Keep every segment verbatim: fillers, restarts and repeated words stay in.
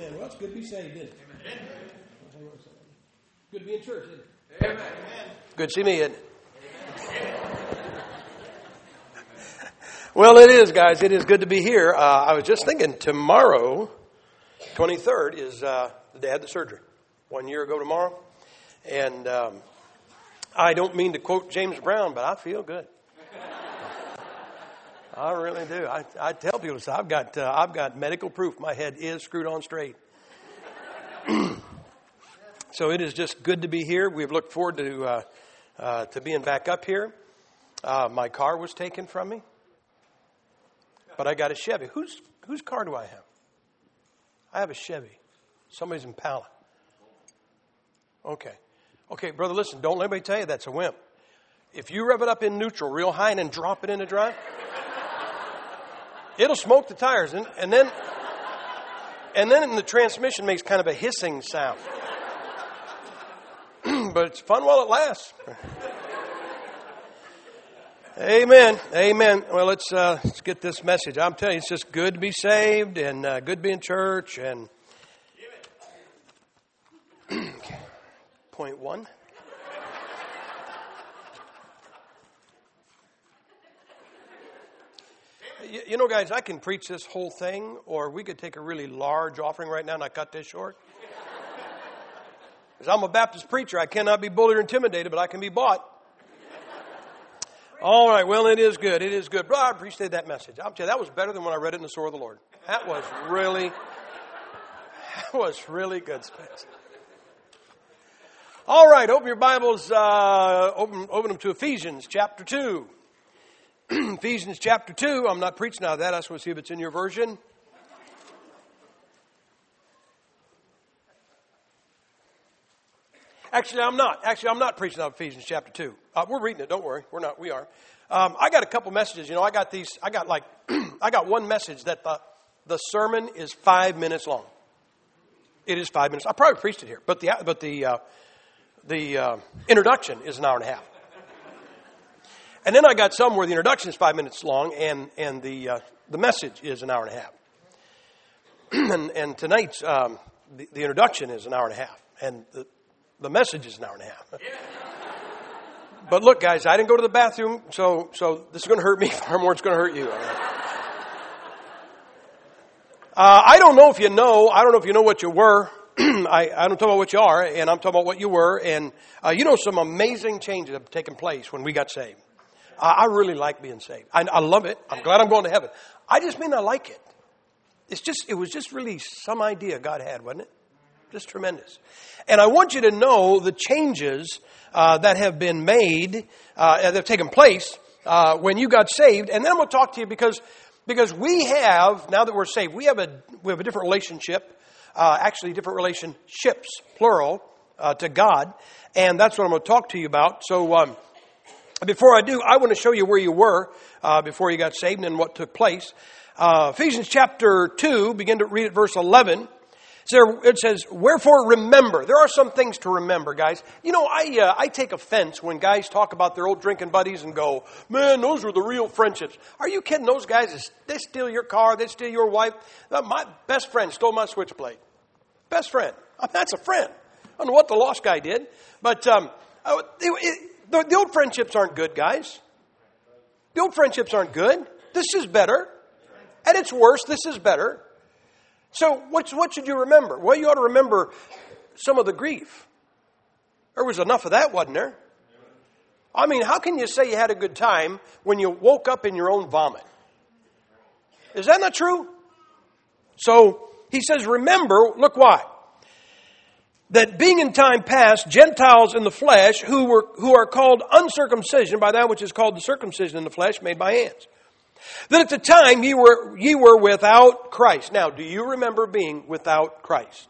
Amen. Well, it's good to be saved, isn't it? Amen. Good to be in church, isn't it? Amen. Good to see me, isn't it? Well, it is, guys. It is good to be here. Uh, I was just thinking tomorrow, twenty-third, is uh, the day I had the surgery. One year ago tomorrow. And um, I don't mean to quote James Brown, but I feel good. I really do. I, I tell people, so I've got uh, I've got medical proof my head is screwed on straight. So it is just good to be here. We've looked forward to uh, uh, to being back up here. Uh, my car was taken from me, but I got a Chevy. Whose whose car do I have? I have a Chevy. Somebody's Impala. Okay. Okay, brother, listen, don't let me tell you that's a wimp. If you rev it up in neutral real high and then drop it into drive, it'll smoke the tires. And, and then and then the transmission makes kind of a hissing sound. But it's fun while it lasts. Amen. Amen. Well, let's, uh, let's get this message. I'm telling you, it's just good to be saved and uh, good to be in church. And point one. You, you know, guys, I can preach this whole thing, or we could take a really large offering right now and I cut this short. Because I'm a Baptist preacher. I cannot be bullied or intimidated, but I can be bought. All right, well, it is good. It is good. Bro, I appreciate that message. I'll tell you, that was better than when I read it in the Sword of the Lord. That was really, that was really good, Spence. All right, open your Bibles, uh, open, open them to Ephesians chapter two. Ephesians chapter two. I'm not preaching out of that. I just want to see if it's in your version. Actually, I'm not. Actually, I'm not preaching out of Ephesians chapter two. Uh, we're reading it. Don't worry. We're not. We are. Um, I got a couple messages. You know, I got these. I got like, I got one message that the the sermon is five minutes long. It is five minutes. I probably preached it here, but the but the uh, the uh, introduction is an hour and a half. And then I got some where the introduction is five minutes long, and and the uh, the message is an hour and a half. and and tonight's um, the, the introduction is an hour and a half, and the the message is an hour and a half. But look, guys, I didn't go to the bathroom, so so this is going to hurt me far more. It's going to hurt you. Uh, I don't know if you know. I don't know if you know what you were. I, I don't talk about what you are, and I'm talking about what you were. And uh, you know, some amazing changes have taken place when we got saved. Uh, I really like being saved. I, I love it. I'm glad I'm going to heaven. I just mean I like it. It's just, it was just really some idea God had, wasn't it? Just tremendous. And I want you to know the changes uh, that have been made, uh, that have taken place uh, when you got saved. And then I'm going to talk to you because because we have, now that we're saved, we have a we have a different relationship, uh, actually different relationships, plural, uh, to God. And that's what I'm going to talk to you about. So um, before I do, I want to show you where you were uh, before you got saved and what took place. Uh, Ephesians chapter two, begin to read at verse eleven. So it says, wherefore remember. There are some things to remember, guys. You know, I uh, I take offense when guys talk about their old drinking buddies and go, man, those were the real friendships. Are you kidding? Those guys, they steal your car, they steal your wife. My best friend stole my switchblade. Best friend. I mean, that's a friend. I don't know what the lost guy did. But um, it, it, the, the old friendships aren't good, guys. The old friendships aren't good. This is better. At its worst, this is better. So what, what should you remember? Well, you ought to remember some of the grief. There was enough of that, wasn't there? I mean, how can you say you had a good time when you woke up in your own vomit? Is that not true? So he says, remember, look why. That being in time past, Gentiles in the flesh, who were who are called uncircumcision by that which is called the circumcision in the flesh made by hands. That at the time ye were ye were without Christ. Now, do you remember being without Christ?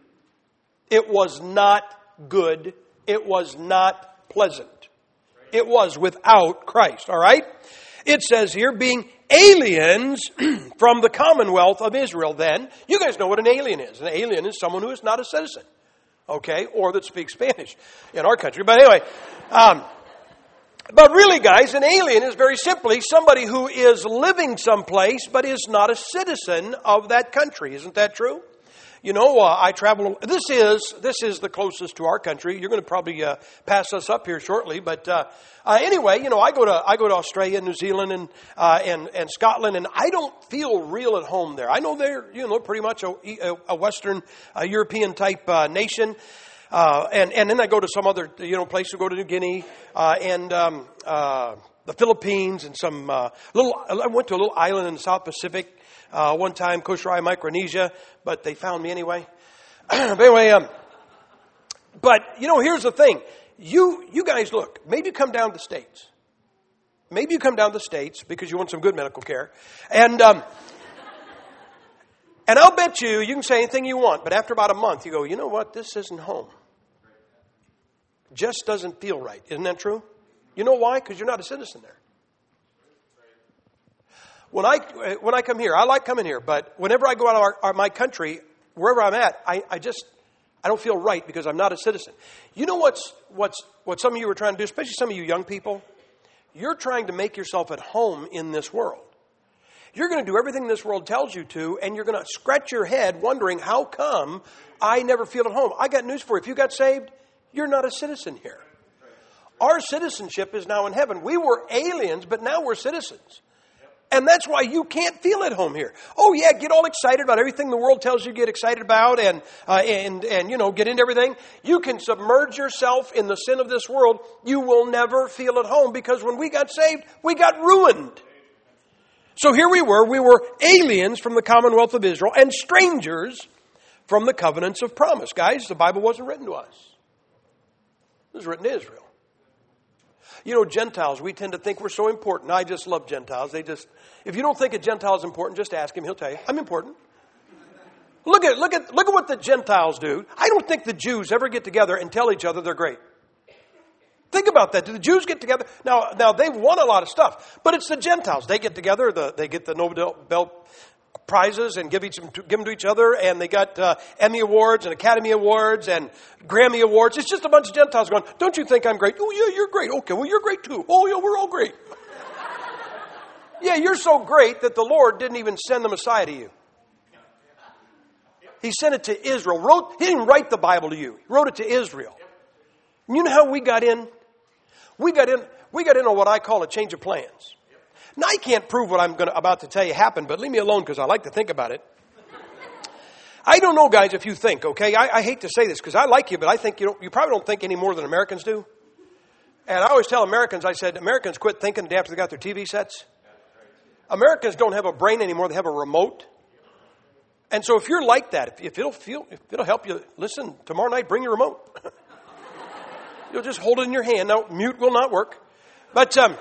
It was not good. It was not pleasant. It was without Christ, all right? It says here, being aliens from the commonwealth of Israel then. You guys know what an alien is. An alien is someone who is not a citizen, okay, or that speaks Spanish in our country. But anyway, um, But really, guys, an alien is very simply somebody who is living someplace but is not a citizen of that country. Isn't that true? You know, uh, I travel. This is this is the closest to our country. You're going to probably uh, pass us up here shortly, but uh, uh, anyway, you know, I go to I go to Australia, New Zealand, and uh, and and Scotland, and I don't feel real at home there. I know they're you know pretty much a, a Western uh, European type uh, nation, uh, and and then I go to some other you know place. To go to New Guinea uh, and um, uh, the Philippines, and some uh, little. I went to a little island in the South Pacific. Uh, one time, Costa Rica, Micronesia, but they found me anyway. but anyway, um, but you know, here's the thing: you you guys look. Maybe you come down to the States. Maybe you come down to the States because you want some good medical care, and um, and I'll bet you you can say anything you want, but after about a month, you go, you know what? This isn't home. Just doesn't feel right. Isn't that true? You know why? Because you're not a citizen there. When I when I come here, I like coming here, but whenever I go out of our, our, my country, wherever I'm at, I, I just I don't feel right because I'm not a citizen. You know what's what's what some of you are trying to do, especially some of you young people? You're trying to make yourself at home in this world. You're going to do everything this world tells you to, and you're going to scratch your head wondering, how come I never feel at home? I got news for you. If you got saved, you're not a citizen here. Our citizenship is now in heaven. We were aliens, but now we're citizens. And that's why you can't feel at home here. Oh yeah, get all excited about everything the world tells you to get excited about, and uh, and and you know get into everything. You can submerge yourself in the sin of this world. You will never feel at home because when we got saved, we got ruined. So here we were. We were aliens from the Commonwealth of Israel and strangers from the covenants of promise. Guys, the Bible wasn't written to us. It was written to Israel. You know, Gentiles, we tend to think we're so important. I just love Gentiles. They just, if you don't think a Gentile is important, just ask him. He'll tell you, I'm important. Look at, look at, look at what the Gentiles do. I don't think the Jews ever get together and tell each other they're great. Think about that. Do the Jews get together? Now, now they've won a lot of stuff, but it's the Gentiles. They get together. The, they get the Nobel prizes and give each give them to each other, and they got uh, Emmy Awards and Academy Awards and Grammy Awards. It's just a bunch of Gentiles going, don't you think I'm great? Oh, yeah, you're great. Okay, well, you're great too. Oh, yeah, we're all great. Yeah, you're so great that the Lord didn't even send the Messiah to you. He sent it to Israel. Wrote, he didn't write the Bible to you. He wrote it to Israel. And you know how we got in? We got in, we got in on what I call a change of plans. Now, I can't prove what I'm gonna, about to tell you happened, but leave me alone because I like to think about it. I don't know, guys, if you think, okay? I, I hate to say this because I like you, but I think you don't, you probably don't think any more than Americans do. And I always tell Americans, I said, Americans quit thinking the day after they got their T V sets. Americans don't have a brain anymore. They have a remote. And so if you're like that, if, if it'll feel, if it'll help you, listen, tomorrow night, bring your remote. You'll just hold it in your hand. Now, mute will not work. But, um...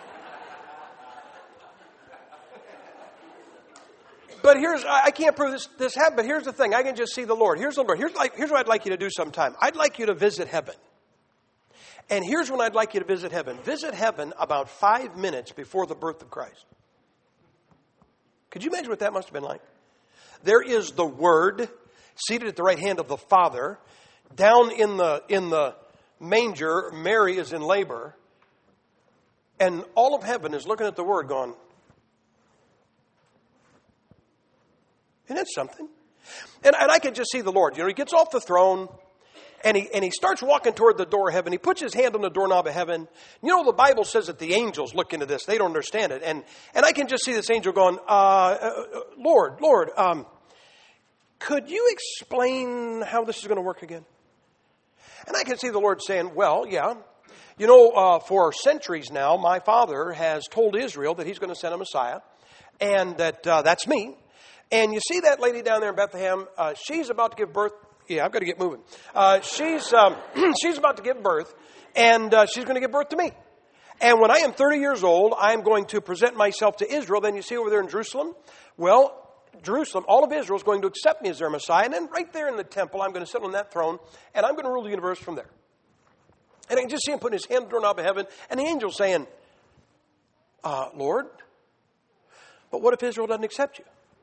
But here's, I can't prove this, this happened, but here's the thing. I can just see the Lord. Here's the Lord. Here's, like, here's what I'd like you to do sometime. I'd like you to visit heaven. And here's when I'd like you to visit heaven. Visit heaven about five minutes before the birth of Christ. Could you imagine what that must have been like? There is the Word seated at the right hand of the Father. Down in the, in the manger, Mary is in labor. And all of heaven is looking at the Word going, isn't that something? And, and I can just see the Lord. You know, he gets off the throne and he and he starts walking toward the door of heaven. He puts his hand on the doorknob of heaven. You know, the Bible says that the angels look into this. They don't understand it. And and I can just see this angel going, uh, uh, Lord, Lord, um, could you explain how this is going to work again? And I can see the Lord saying, well, yeah. You know, uh, for centuries now, my Father has told Israel that he's going to send a Messiah. And that uh, that's me. And you see that lady down there in Bethlehem, uh, she's about to give birth. Yeah, I've got to get moving. Uh, she's um, she's about to give birth, and uh, she's going to give birth to me. And when I am thirty years old, I'm going to present myself to Israel. Then you see over there in Jerusalem, well, Jerusalem, all of Israel is going to accept me as their Messiah. And then right there in the temple, I'm going to sit on that throne, and I'm going to rule the universe from there. And I can just see him putting his hand on the doorknob of heaven, and the angel saying, uh, Lord, but what if Israel doesn't accept you?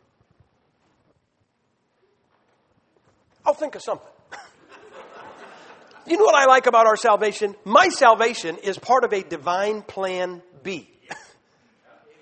I'll think of something. You know what I like about our salvation? My salvation is part of a divine plan B.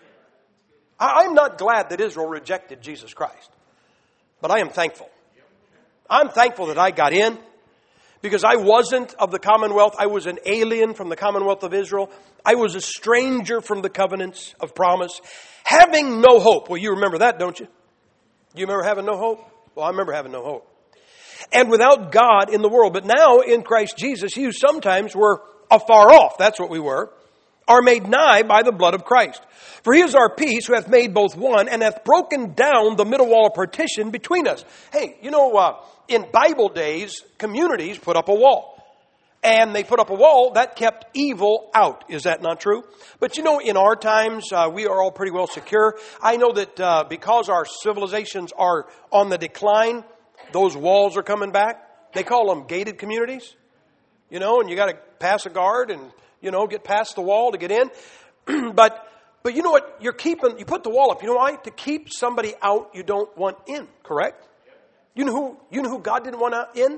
I'm not glad that Israel rejected Jesus Christ, but I am thankful. I'm thankful that I got in because I wasn't of the commonwealth. I was an alien from the commonwealth of Israel. I was a stranger from the covenants of promise, having no hope. Well, you remember that, don't you? Do you remember having no hope? Well, I remember having no hope. And without God in the world. But now in Christ Jesus, you sometimes were afar off. That's what we were. Are made nigh by the blood of Christ. For he is our peace, who hath made both one, and hath broken down the middle wall of partition between us. Hey, you know, uh, in Bible days, communities put up a wall. And they put up a wall that kept evil out. Is that not true? But you know, in our times, uh, we are all pretty well secure. I know that uh, because our civilizations are on the decline, those walls are coming back. They call them gated communities. You know, and you got to pass a guard and, you know, get past the wall to get in. but but you know what? You're keeping, you put the wall up. You know why? To keep somebody out you don't want in, correct? You know who, you know who God didn't want in?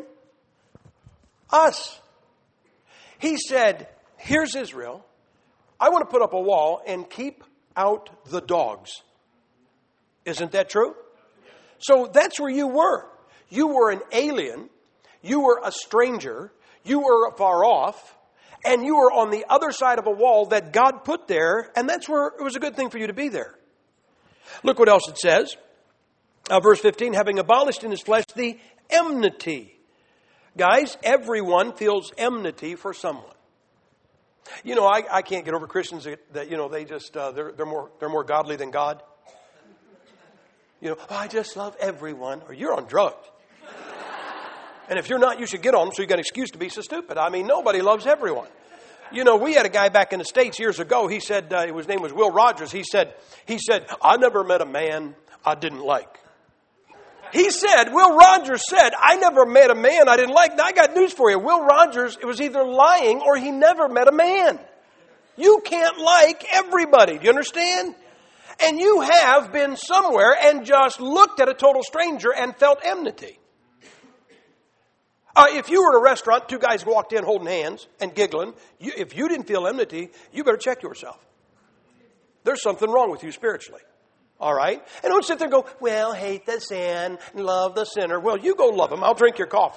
Us. He said, here's Israel. I want to put up a wall and keep out the dogs. Isn't that true? So that's where you were. You were an alien. You were a stranger. You were far off. And you were on the other side of a wall that God put there. And that's where it was a good thing for you to be there. Look what else it says. Uh, verse fifteen, having abolished in his flesh the enmity. Guys, everyone feels enmity for someone. You know, I, I can't get over Christians that, that you know, they just, uh, they're, they're more, they're more godly than God. You know, oh, I just love everyone. Or you're on drugs. And if you're not, you should get on them so you got an excuse to be so stupid. I mean, nobody loves everyone. You know, we had a guy back in the States years ago. He said, uh, his name was Will Rogers. He said, he said, I never met a man I didn't like. He said, Will Rogers said, I never met a man I didn't like. Now, I got news for you. Will Rogers, it was either lying or he never met a man. You can't like everybody. Do you understand? And you have been somewhere and just looked at a total stranger and felt enmity. Uh, if you were at a restaurant, two guys walked in holding hands and giggling. You, if you didn't feel enmity, you better check yourself. There's something wrong with you spiritually. All right? And don't sit there and go, well, hate the sin and love the sinner. Well, you go love him. I'll drink your coffee.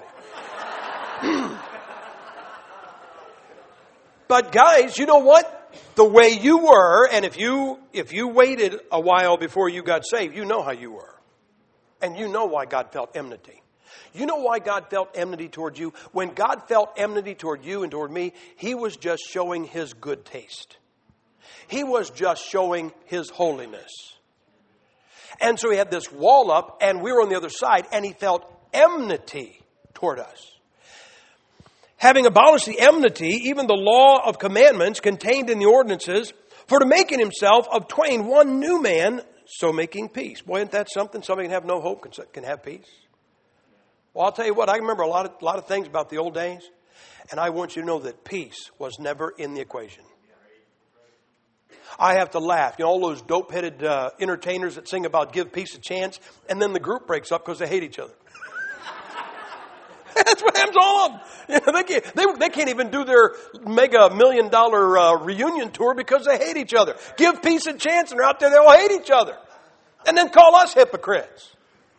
But guys, you know what? The way you were, and if you if you waited a while before you got saved, you know how you were. And you know why God felt enmity. You know why God felt enmity toward you? When God felt enmity toward you and toward me, He was just showing His good taste. He was just showing His holiness. And so He had this wall up, and we were on the other side, and He felt enmity toward us. Having abolished the enmity, even the law of commandments contained in the ordinances, for to make in Himself of twain one new man, so making peace. Boy, isn't that something? Somebody can have no hope, can, can have peace. Well, I'll tell you what, I remember a lot of, a lot of things about the old days, and I want you to know that peace was never in the equation. I have to laugh. You know, all those dope-headed uh, entertainers that sing about give peace a chance, and then the group breaks up because they hate each other. That's what happens to all of them. You know, they, can't, they, they can't even do their mega million dollar uh, reunion tour because they hate each other. Give peace a chance, and they're out there, they all hate each other. And then call us hypocrites.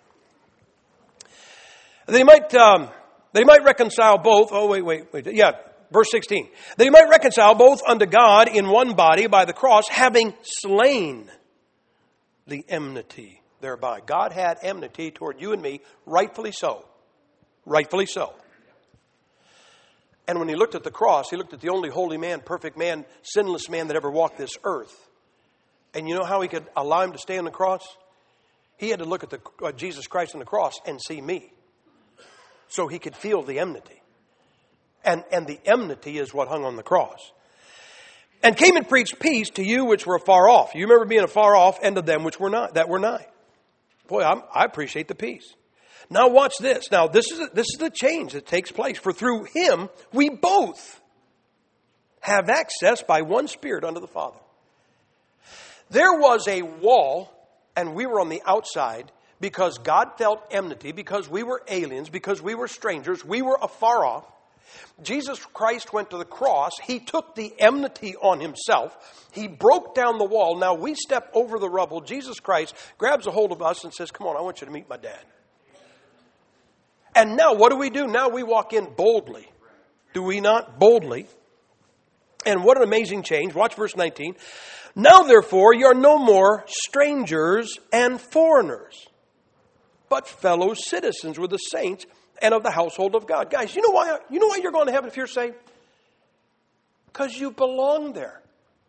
They might, um, they might reconcile both. Oh, wait, wait, wait. Yeah, verse sixteen. They might reconcile both unto God in one body by the cross, having slain the enmity thereby. God had enmity toward you and me, rightfully so. Rightfully so. And when He looked at the cross, He looked at the only holy man, perfect man, sinless man that ever walked this earth. And you know how He could allow Him to stay on the cross? He had to look at the uh, Jesus Christ on the cross and see me. So He could feel the enmity. And, and the enmity is what hung on the cross. And came and preached peace to you which were afar off. You remember being afar off, and to them which were not, that were nigh. Boy, I'm, I appreciate the peace. Now watch this. Now this is a, this is the change that takes place. For through Him we both have access by one Spirit unto the Father. There was a wall, and we were on the outside because God felt enmity, because we were aliens, because we were strangers, we were afar off. Jesus Christ went to the cross. He took the enmity on Himself. He broke down the wall. Now we step over the rubble. Jesus Christ grabs a hold of us and says, come on, I want you to meet my dad. And now what do we do? Now we walk in boldly. Do we not? Boldly. And what an amazing change. Watch verse nineteen. Now therefore you are no more strangers and foreigners, but fellow citizens with the saints and of the household of God. Guys, you know why, you know why you're going to heaven if you're saved? Because you belong there.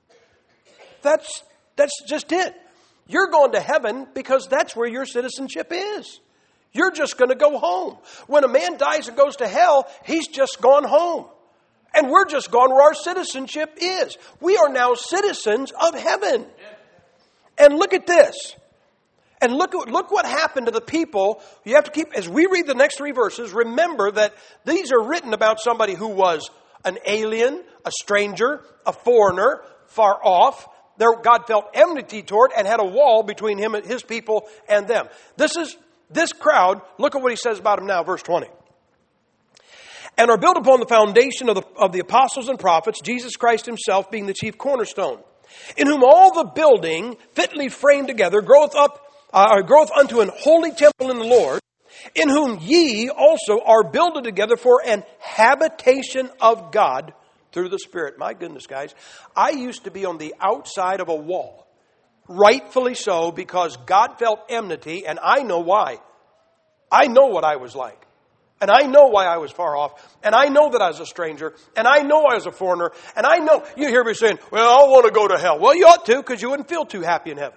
That's, that's just it. You're going to heaven because that's where your citizenship is. You're just going to go home. When a man dies and goes to hell, he's just gone home. And we're just gone where our citizenship is. We are now citizens of heaven. And look at this. And look, look what happened to the people. You have to keep, as we read the next three verses, remember that these are written about somebody who was an alien, a stranger, a foreigner, far off. There, God felt enmity toward and had a wall between him and his people and them. This is this crowd. Look at what he says about them now, verse twenty. And are built upon the foundation of the, of the apostles and prophets, Jesus Christ himself being the chief cornerstone, in whom all the building fitly framed together groweth up, uh, groweth unto an holy temple in the Lord, in whom ye also are builded together for an habitation of God through the Spirit. My goodness, guys. I used to be on the outside of a wall. Rightfully so, because God felt enmity, and I know why. I know what I was like. And I know why I was far off. And I know that I was a stranger. And I know I was a foreigner. And I know, you hear me saying, well, I want to go to hell. Well, you ought to, because you wouldn't feel too happy in heaven.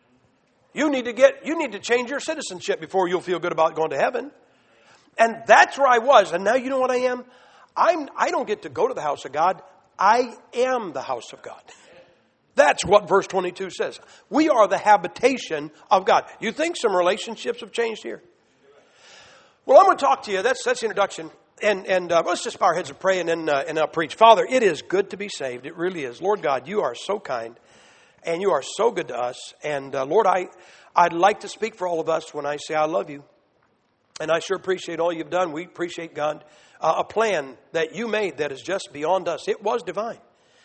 You need to get, you need to change your citizenship before you'll feel good about going to heaven. And that's where I was. And now you know what I am? I'm, I don't get to go to the house of God. I am the house of God. That's what verse twenty-two says. We are the habitation of God. You think some relationships have changed here? Well, I'm going to talk to you. That's that's the introduction. And and uh, let's just bow our heads and pray and then, uh, and then I'll preach. Father, it is good to be saved. It really is. Lord God, you are so kind and you are so good to us. And uh, Lord, I, I'd like to speak for all of us when I say I love you. And I sure appreciate all you've done. We appreciate, God, uh, a plan that you made that is just beyond us. It was divine.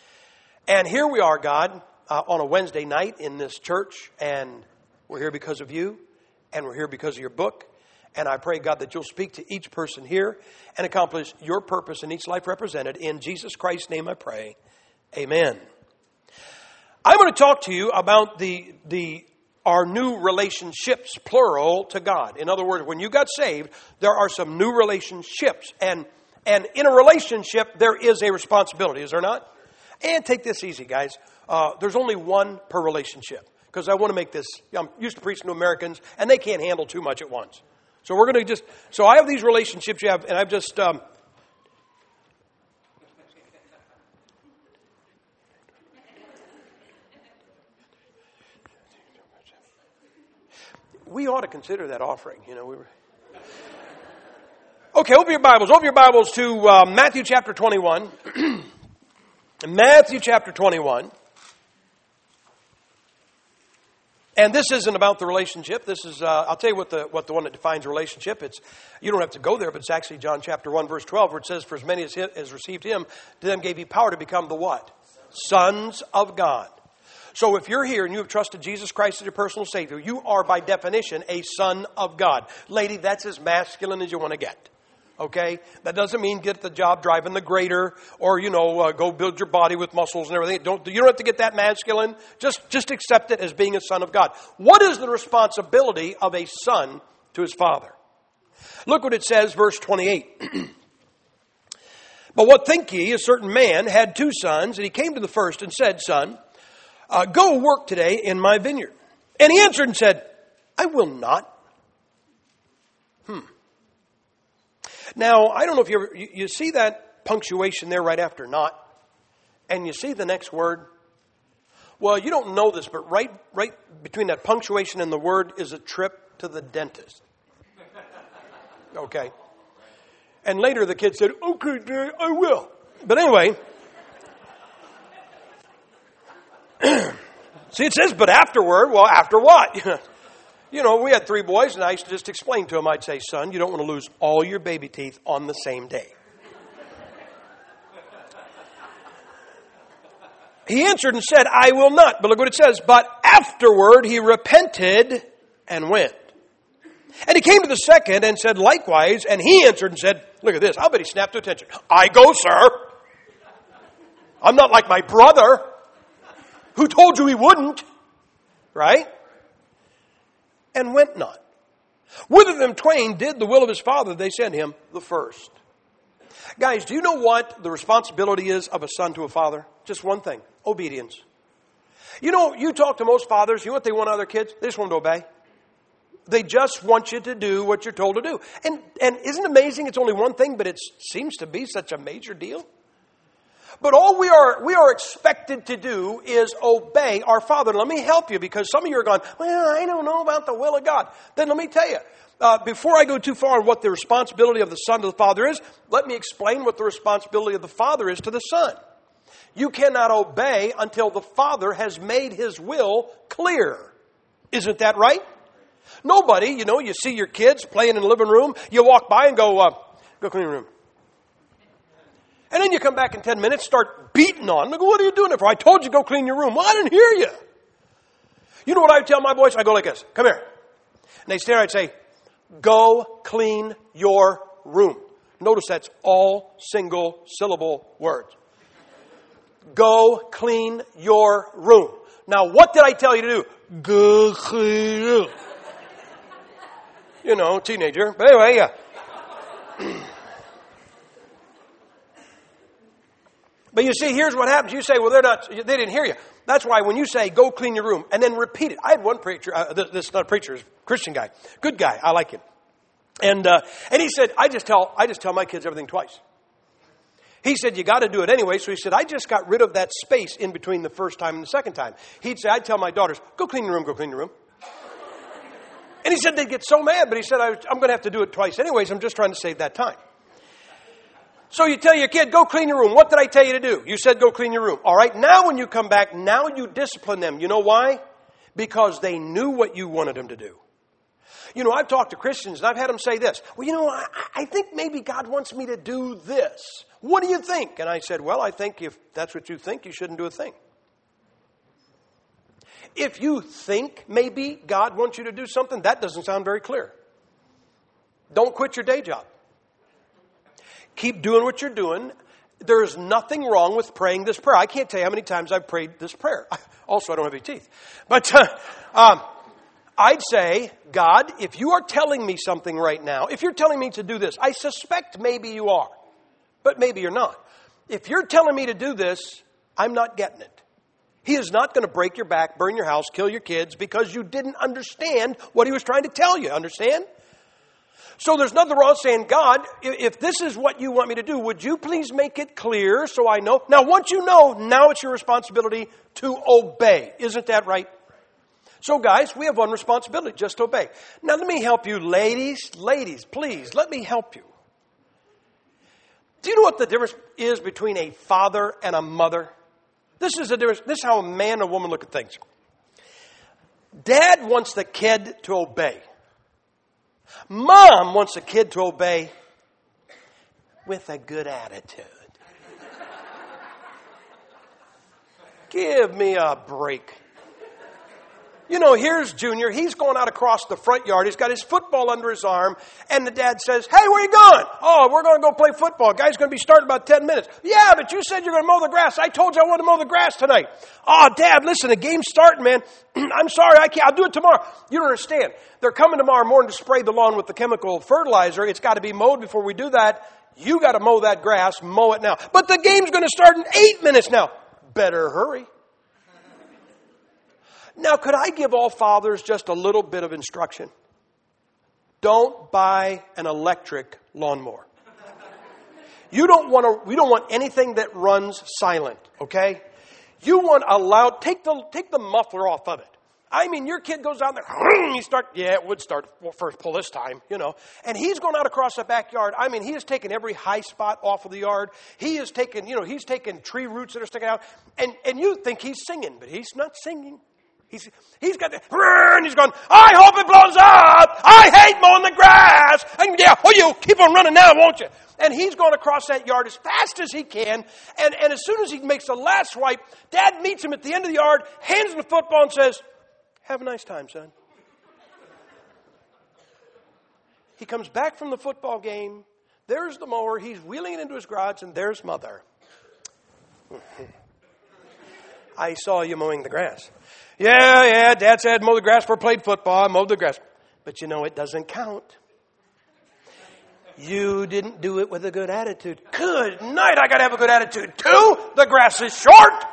And here we are, God, uh, on a Wednesday night in this church. And we're here because of you. And we're here because of your book. And I pray, God, that you'll speak to each person here and accomplish your purpose in each life represented. In Jesus Christ's name I pray. Amen. I'm going to talk to you about the, the our new relationships, plural, to God. In other words, when you got saved, there are some new relationships. And, and in a relationship, there is a responsibility, is there not? And take this easy, guys. Uh, there's only one per relationship. Because I want to make this, I'm used to preaching to Americans, and they can't handle too much at once. So we're going to just, so I have these relationships you have, and I've just, um, we ought to consider that offering, you know. We were... Okay, open your Bibles, open your Bibles to uh, Matthew chapter twenty-one. Matthew chapter twenty-one. And this isn't about the relationship. This is, uh, I'll tell you what the what the one that defines a relationship. It's, you don't have to go there, but it's actually John chapter one, verse twelve, where it says, for as many as, as received him, to them gave he power to become the what? Sons of God. So if you're here and you have trusted Jesus Christ as your personal Savior, you are by definition a son of God. Lady, that's as masculine as you want to get. Okay? That doesn't mean get the job driving the grader or, you know, uh, go build your body with muscles and everything. Don't, you don't have to get that masculine. Just, just accept it as being a son of God. What is the responsibility of a son to his father? Look what it says, verse twenty-eight. But what think ye? A certain man had two sons, and he came to the first and said, Son, uh, go work today in my vineyard. And he answered and said, I will not. Hmm. Now, I don't know if you ever, you, you see that punctuation there right after not, and you see the next word. Well, you don't know this, but right, right between that punctuation and the word is a trip to the dentist. Okay. And later the kid said, okay, Dad, I will. But anyway. See, it says, but afterward. Well, after what? You know, we had three boys, and I used to just explain to them, I'd say, son, you don't want to lose all your baby teeth on the same day. He answered and said, I will not. But look what it says. But afterward he repented and went And he came to the second and said likewise, and he answered and said, look at this, I'll bet he snapped to attention. I go, sir. I'm not like my brother who told you he wouldn't. Right? And went not. Whither of them twain did the will of his father, they sent him the first. Guys, do you know what the responsibility is of a son to a father? Just one thing. Obedience. You know, you talk to most fathers, you know what they want out of their kids? They just want to obey. They just want you to do what you're told to do. And and isn't it amazing? It's only one thing, but it seems to be such a major deal. But all we are we are expected to do is obey our Father. And let me help you, because some of you are going, well, I don't know about the will of God. Then let me tell you, uh, before I go too far on what the responsibility of the Son to the Father is, let me explain what the responsibility of the Father is to the Son. You cannot obey until the Father has made His will clear. Isn't that right? Nobody, you know, you see your kids playing in the living room, you walk by and go, uh, go clean your room. And then you come back in ten minutes, start beating on them. I go, what are you doing it for? I told you go clean your room. Well, I didn't hear you. You know what I tell my boys? I go like this. Come here. And they stare. I'd say, go clean your room. Notice that's all single syllable words. Go clean your room. Now, what did I tell you to do? Go clean your room. You know, teenager. But anyway, yeah. But you see, here's what happens. You say, well, they're not, they didn't hear you. That's why when you say, go clean your room, and then repeat it. I had one preacher, uh, this, this is not a preacher, it's a Christian guy. Good guy. I like him. And uh, and he said, I just tell I just tell my kids everything twice. He said, you got to do it anyway. So he said, I just got rid of that space in between the first time and the second time. He'd say, I'd tell my daughters, go clean your room, go clean your room. And he said they'd get so mad, but he said, I was, I'm going to have to do it twice anyways. I'm just trying to save that time. So you tell your kid, go clean your room. What did I tell you to do? You said go clean your room. All right, now when you come back, now you discipline them. You know why? Because they knew what you wanted them to do. You know, I've talked to Christians and I've had them say this. Well, you know, I, I think maybe God wants me to do this. What do you think? And I said, well, I think if that's what you think, you shouldn't do a thing. If you think maybe God wants you to do something, that doesn't sound very clear. Don't quit your day job. Keep doing what you're doing. There is nothing wrong with praying this prayer. I can't tell you how many times I've prayed this prayer. Also, I don't have any teeth. But uh, um, I'd say, God, if you are telling me something right now, if you're telling me to do this, I suspect maybe you are, but maybe you're not. If you're telling me to do this, I'm not getting it. He is not going to break your back, burn your house, kill your kids because you didn't understand what he was trying to tell you. Understand? So there's nothing wrong saying, God, if this is what you want me to do, would you please make it clear so I know? Now, once you know, now it's your responsibility to obey. Isn't that right? So, guys, we have one responsibility, just obey. Now, let me help you, ladies. Ladies, please, let me help you. Do you know what the difference is between a father and a mother? This is the difference. This is how a man and a woman look at things. Dad wants the kid to obey. Mom wants a kid to obey with a good attitude. Give me a break. You know, here's Junior. He's going out across the front yard. He's got his football under his arm. And the dad says, hey, where you going? Oh, we're going to go play football. Guy's going to be starting about ten minutes. Yeah, but you said you're going to mow the grass. I told you I want to mow the grass tonight. Oh, Dad, listen, the game's starting, man. I'm sorry, I can't. I'll do it tomorrow. You don't understand. They're coming tomorrow morning to spray the lawn with the chemical fertilizer. It's got to be mowed before we do that. You got to mow that grass. Mow it now. But the game's going to start in eight minutes now. Better hurry. Now, could I give all fathers just a little bit of instruction? Don't buy an electric lawnmower. You don't want to, we don't want anything that runs silent, okay? You want a loud, take the, take the muffler off of it. I mean, your kid goes out there, you start, yeah, it would start first pull this time, you know. And he's going out across the backyard. I mean, he has taken every high spot off of the yard. He has taken, you know, he's taken tree roots that are sticking out. And, and you think he's singing, but he's not singing. He's, he's got the, and he's going, I hope it blows up. I hate mowing the grass. And yeah, oh, you keep on running now, won't you? And he's going across that yard as fast as he can. And, and as soon as he makes the last swipe, Dad meets him at the end of the yard, hands him the football and says, have a nice time, son. He comes back from the football game. There's the mower. He's wheeling it into his garage, and there's Mother. I saw you mowing the grass. Yeah, yeah, Dad said mow the grass before I played football. I mowed the grass. But you know, it doesn't count. You didn't do it with a good attitude. Good night, I got to have a good attitude too. The grass is short.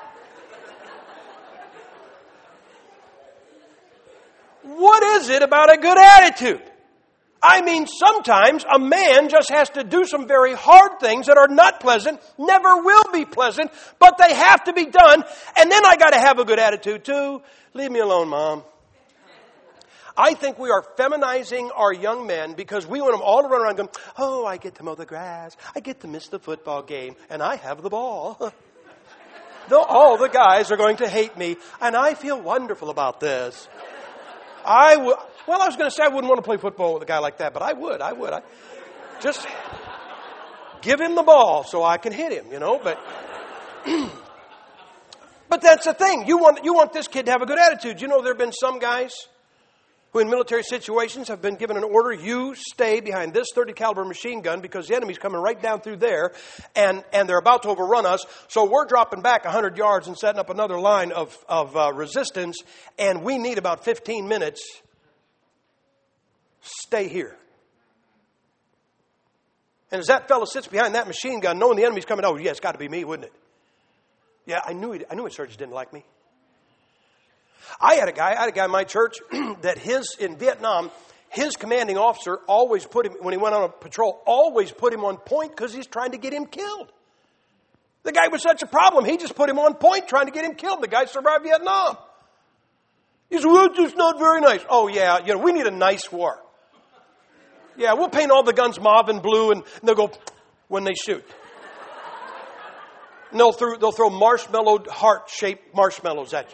What is it about a good attitude? I mean, sometimes a man just has to do some very hard things that are not pleasant, never will be pleasant, but they have to be done. And then I got to have a good attitude too. Leave me alone, Mom. I think we are feminizing our young men because we want them all to run around going, oh, I get to mow the grass. I get to miss the football game, and I have the ball. Though all the guys are going to hate me, and I feel wonderful about this. I would. Well, I was going to say I wouldn't want to play football with a guy like that, but I would. I would. I just give him the ball so I can hit him, you know. But but that's the thing. You want you want this kid to have a good attitude. You know, there have been some guys who in military situations have been given an order, you stay behind this thirty caliber machine gun because the enemy's coming right down through there and, and they're about to overrun us. So we're dropping back one hundred yards and setting up another line of, of uh, resistance, and we need about fifteen minutes. Stay here. And as that fellow sits behind that machine gun, knowing the enemy's coming, oh, yeah, it's got to be me, wouldn't it? Yeah, I knew he, I knew his surgeons didn't like me. I had a guy, I had a guy in my church that his, in Vietnam, his commanding officer always put him, when he went on a patrol, always put him on point because he's trying to get him killed. The guy was such a problem, he just put him on point trying to get him killed. The guy survived Vietnam. He said, well, it's just not very nice. Oh, yeah, you know, we need a nice war. Yeah, we'll paint all the guns mauve and blue, and they'll go when they shoot. And they'll throw, they'll throw marshmallow, heart-shaped marshmallows at you.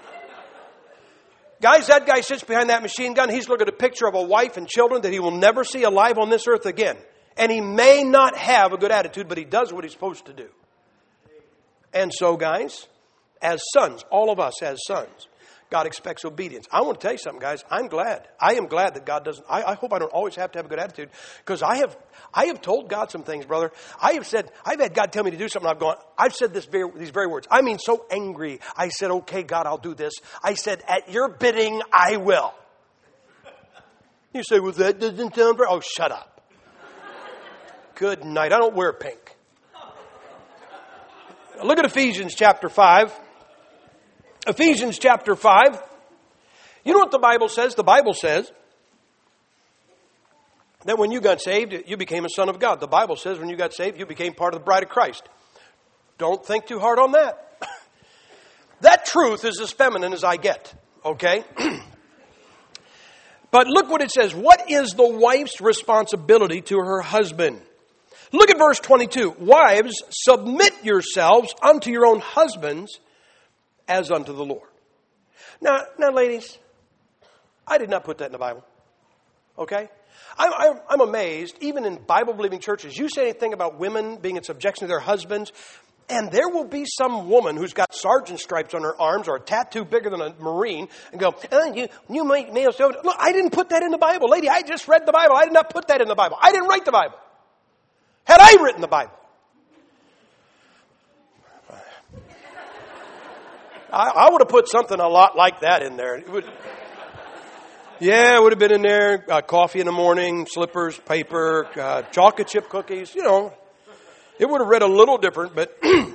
Guys, that guy sits behind that machine gun. He's looking at a picture of a wife and children that he will never see alive on this earth again. And he may not have a good attitude, but he does what he's supposed to do. And so, guys, as sons, all of us as sons, God expects obedience. I want to tell you something, guys. I'm glad. I am glad that God doesn't. I, I hope I don't always have to have a good attitude, because I have I have told God some things, brother. I have said, I've had God tell me to do something. I've gone, I've said this very, these very words. I mean, so angry. I said, okay, God, I'll do this. I said, at your bidding, I will. You say, well, that doesn't sound very. Oh, shut up. Good night. I don't wear pink. Look at Ephesians chapter five. Ephesians chapter five. You know what the Bible says? The Bible says that when you got saved, you became a son of God. The Bible says when you got saved, you became part of the bride of Christ. Don't think too hard on that. That truth is as feminine as I get, okay? But look what it says. What is the wife's responsibility to her husband? Look at verse twenty-two. Wives, submit yourselves unto your own husbands as unto the Lord. Now, now, ladies, I did not put that in the Bible. Okay? I'm, I'm, I'm amazed, even in Bible-believing churches, you say anything about women being in subjection to their husbands, and there will be some woman who's got sergeant stripes on her arms or a tattoo bigger than a Marine and go, oh, you, you might nail so. Look, I didn't put that in the Bible. Lady, I just read the Bible. I did not put that in the Bible. I didn't write the Bible. Had I written the Bible, I, I would have put something a lot like that in there. It would, yeah, it would have been in there. Uh, coffee in the morning, slippers, paper, uh, chocolate chip cookies. You know, it would have read a little different, but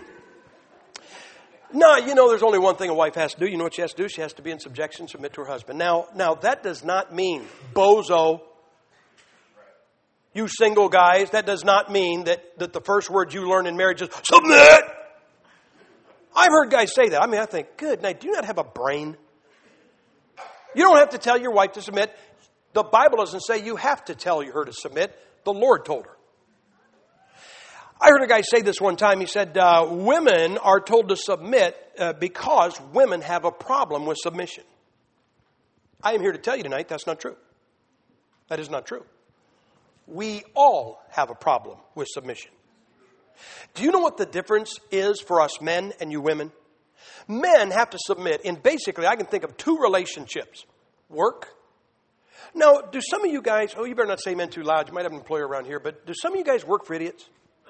no, you know, there's only one thing a wife has to do. You know what she has to do? She has to be in subjection, submit to her husband. Now, now that does not mean bozo. You single guys, that does not mean that, that the first word you learn in marriage is submit. I've heard guys say that. I mean, I think, good night, do you not have a brain? You don't have to tell your wife to submit. The Bible doesn't say you have to tell her to submit. The Lord told her. I heard a guy say this one time. He said, uh, women are told to submit uh, because women have a problem with submission. I am here to tell you tonight that's not true. That is not true. We all have a problem with submission. Do you know what the difference is for us men and you women? Men have to submit in basically, I can think of two relationships. Work Now, do some of you guys, oh, you better not say amen too loud. You might have an employer around here, but do some of you guys work for idiots?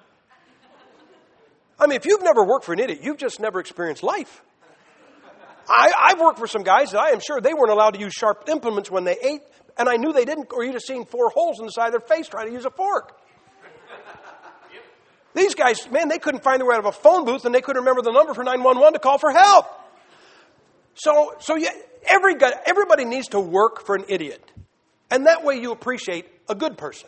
I mean, if you've never worked for an idiot, you've just never experienced life. I, I've worked for some guys that I am sure they weren't allowed to use sharp implements when they ate, and I knew they didn't, or you'd have seen four holes in the side of their face trying to use a fork. These guys, man, they couldn't find their way out of a phone booth, and they couldn't remember the number for nine one one to call for help. So, so yeah, every guy, everybody needs to work for an idiot. And that way you appreciate a good person.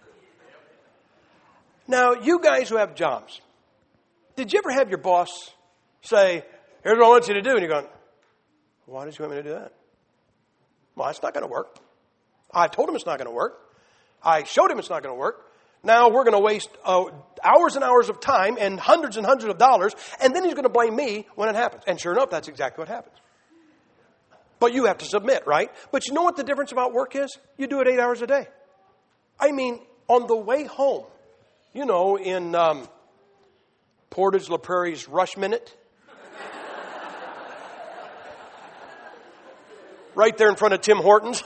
Now, you guys who have jobs, did you ever have your boss say, here's what I want you to do? And you're going, why did you want me to do that? Well, it's not going to work. I told him it's not going to work. I showed him it's not going to work. Now we're going to waste uh, hours and hours of time and hundreds and hundreds of dollars, and then he's going to blame me when it happens. And sure enough, that's exactly what happens. But you have to submit, right? But you know what the difference about work is? You do it eight hours a day. I mean, on the way home, you know, in um, Portage La Prairie's Rush Minute, right there in front of Tim Hortons.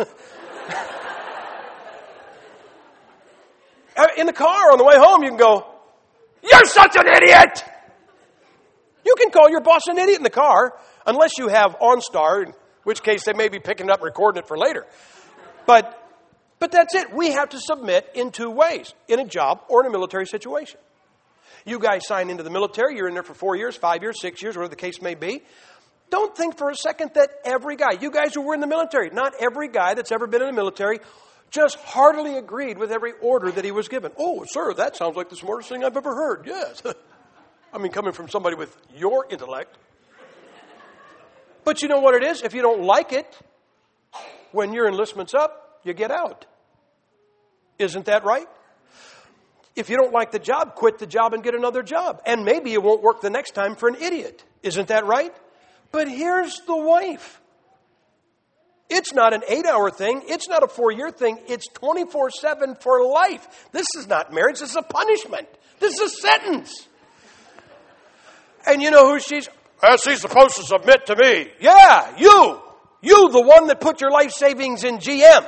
In the car on the way home, you can go, you're such an idiot! You can call your boss an idiot in the car, unless you have OnStar, in which case they may be picking it up and recording it for later. But, but that's it. We have to submit in two ways, in a job or in a military situation. You guys sign into the military, you're in there for four years, five years, six years, whatever the case may be. Don't think for a second that every guy, you guys who were in the military, not every guy that's ever been in the military just heartily agreed with every order that he was given. Oh, sir, that sounds like the smartest thing I've ever heard. Yes. I mean, coming from somebody with your intellect. But you know what it is? If you don't like it, when your enlistment's up, you get out. Isn't that right? If you don't like the job, quit the job and get another job. And maybe it won't work the next time for an idiot. Isn't that right? But here's the wife. It's not an eight-hour thing. It's not a four-year thing. It's twenty-four seven for life. This is not marriage. This is a punishment. This is a sentence. And you know who she's... Uh, she's supposed to submit to me. Yeah, you. You, the one that put your life savings in G M.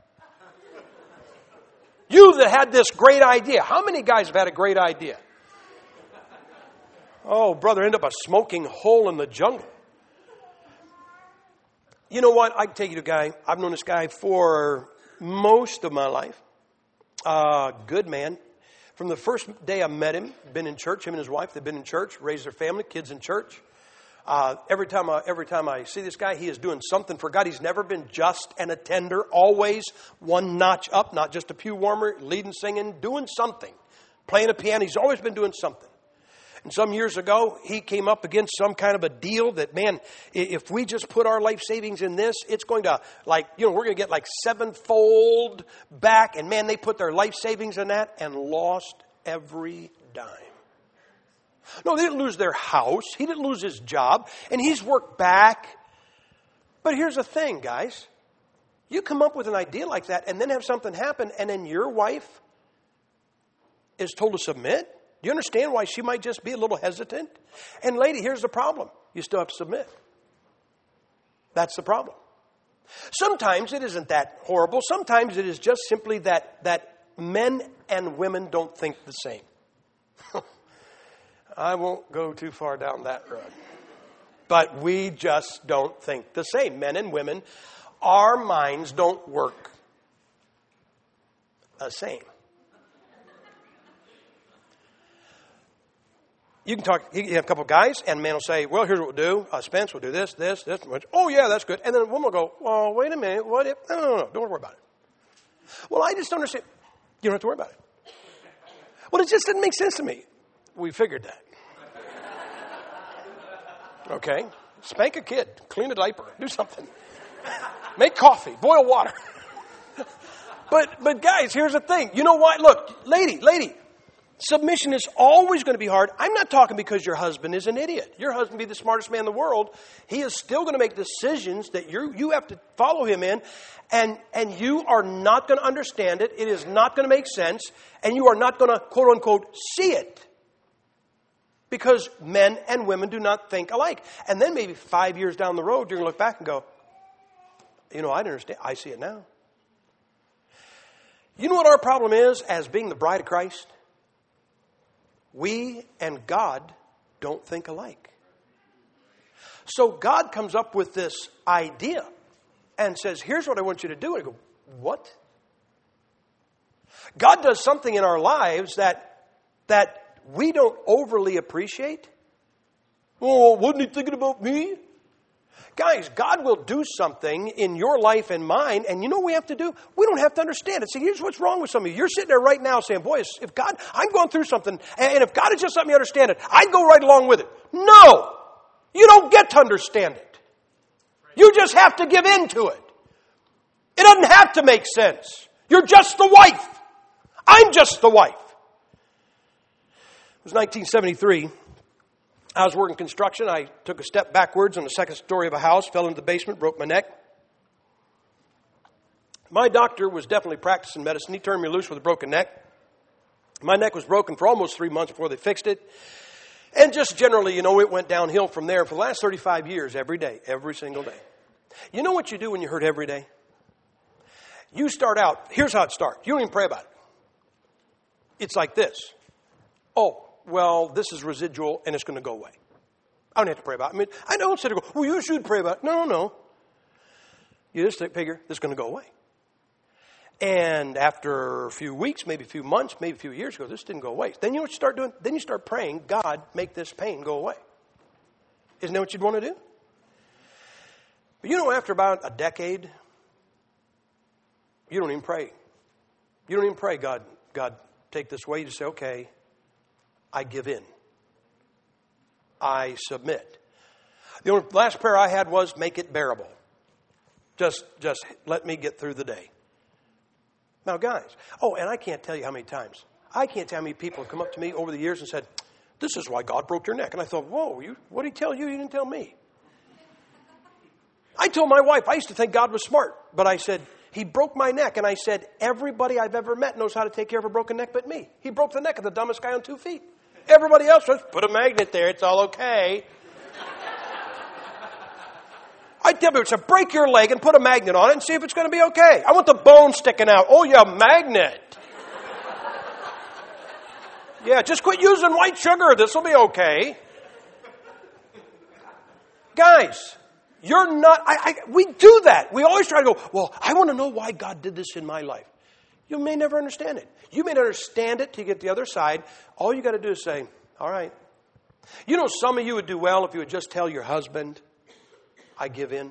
You that had this great idea. How many guys have had a great idea? Oh, brother, end up a smoking hole in the jungle. You know what? I can take you to a guy. I've known this guy for most of my life. Uh, good man. From the first day I met him, been in church. Him and his wife, they've been in church, raised their family, kids in church. Uh, every time I, every time I see this guy, he is doing something for God. He's never been just an attender, always one notch up, not just a pew warmer, leading, singing, doing something, playing a piano. He's always been doing something. And some years ago, he came up against some kind of a deal that, man, if we just put our life savings in this, it's going to, like, you know, we're going to get like sevenfold back. And, man, they put their life savings in that and lost every dime. No, they didn't lose their house. He didn't lose his job. And he's worked back. But here's the thing, guys. You come up with an idea like that and then have something happen, and then your wife is told to submit. Do you understand why she might just be a little hesitant? And lady, here's the problem. You still have to submit. That's the problem. Sometimes it isn't that horrible. Sometimes it is just simply that, that men and women don't think the same. I won't go too far down that road. But we just don't think the same. Men and women, our minds don't work the same. You can talk, you have a couple of guys, and a man will say, well, here's what we'll do. Uh, Spence will do this, this, this. Oh, yeah, that's good. And then a woman will go, well, wait a minute. What if? No, no, no, no. Don't worry about it. Well, I just don't understand. You don't have to worry about it. Well, it just didn't make sense to me. We figured that. Okay. Spank a kid. Clean a diaper. Do something. Make coffee. Boil water. but, but guys, here's the thing. You know why? Look, lady, lady. Submission is always going to be hard. I'm not talking because your husband is an idiot. Your husband be the smartest man in the world. He is still going to make decisions that you you have to follow him in. And, and you are not going to understand it. It is not going to make sense. And you are not going to, quote unquote, see it. Because men and women do not think alike. And then maybe five years down the road, you're going to look back and go, you know, I didn't understand. I see it now. You know what our problem is as being the bride of Christ? We and God don't think alike. So God comes up with this idea and says, here's what I want you to do. And I go, what? God does something in our lives that, that we don't overly appreciate. Oh, wasn't he thinking about me? Guys, God will do something in your life and mine, and you know what we have to do? We don't have to understand it. See, here's what's wrong with some of you. You're sitting there right now saying, boy, if God, I'm going through something, and if God had just let me understand it, I'd go right along with it. No! You don't get to understand it. You just have to give in to it. It doesn't have to make sense. You're just the wife. I'm just the wife. It was nineteen seventy-three. I was working construction. I took a step backwards on the second story of a house, fell into the basement, broke my neck. My doctor was definitely practicing medicine. He turned me loose with a broken neck. My neck was broken for almost three months before they fixed it. And just generally, you know, it went downhill from there for the last thirty-five years, every day, every single day. You know what you do when you hurt every day? You start out, here's how it starts. You don't even pray about it. It's like this. Oh, well, this is residual and it's going to go away. I don't have to pray about it. I mean, I don't sit there and go, well, you should pray about it. No, no, no. You just figure this is going to go away. And after a few weeks, maybe a few months, maybe a few years ago, this didn't go away. Then you know what you start doing? Then you start praying, God, make this pain go away. Isn't that what you'd want to do? But you know, after about a decade, you don't even pray. You don't even pray, God, God, take this away. You just say, okay, I give in. I submit. The only last prayer I had was, make it bearable. Just, just let me get through the day. Now, guys, oh, and I can't tell you how many times. I can't tell you how many people have come up to me over the years and said, this is why God broke your neck. And I thought, whoa, you, what did he tell you? He didn't tell me. I told my wife, I used to think God was smart. But I said, he broke my neck. And I said, everybody I've ever met knows how to take care of a broken neck but me. He broke the neck of the dumbest guy on two feet. Everybody else says, put a magnet there. It's all okay. I tell people, so break your leg and put a magnet on it and see if it's going to be okay. I want the bone sticking out. Oh, yeah, magnet. Yeah, just quit using white sugar. This will be okay. Guys, you're not, I, I, we do that. We always try to go, well, I want to know why God did this in my life. You may never understand it. You may not understand it till you get to the other side. All you got to do is say, all right. You know, some of you would do well if you would just tell your husband, I give in.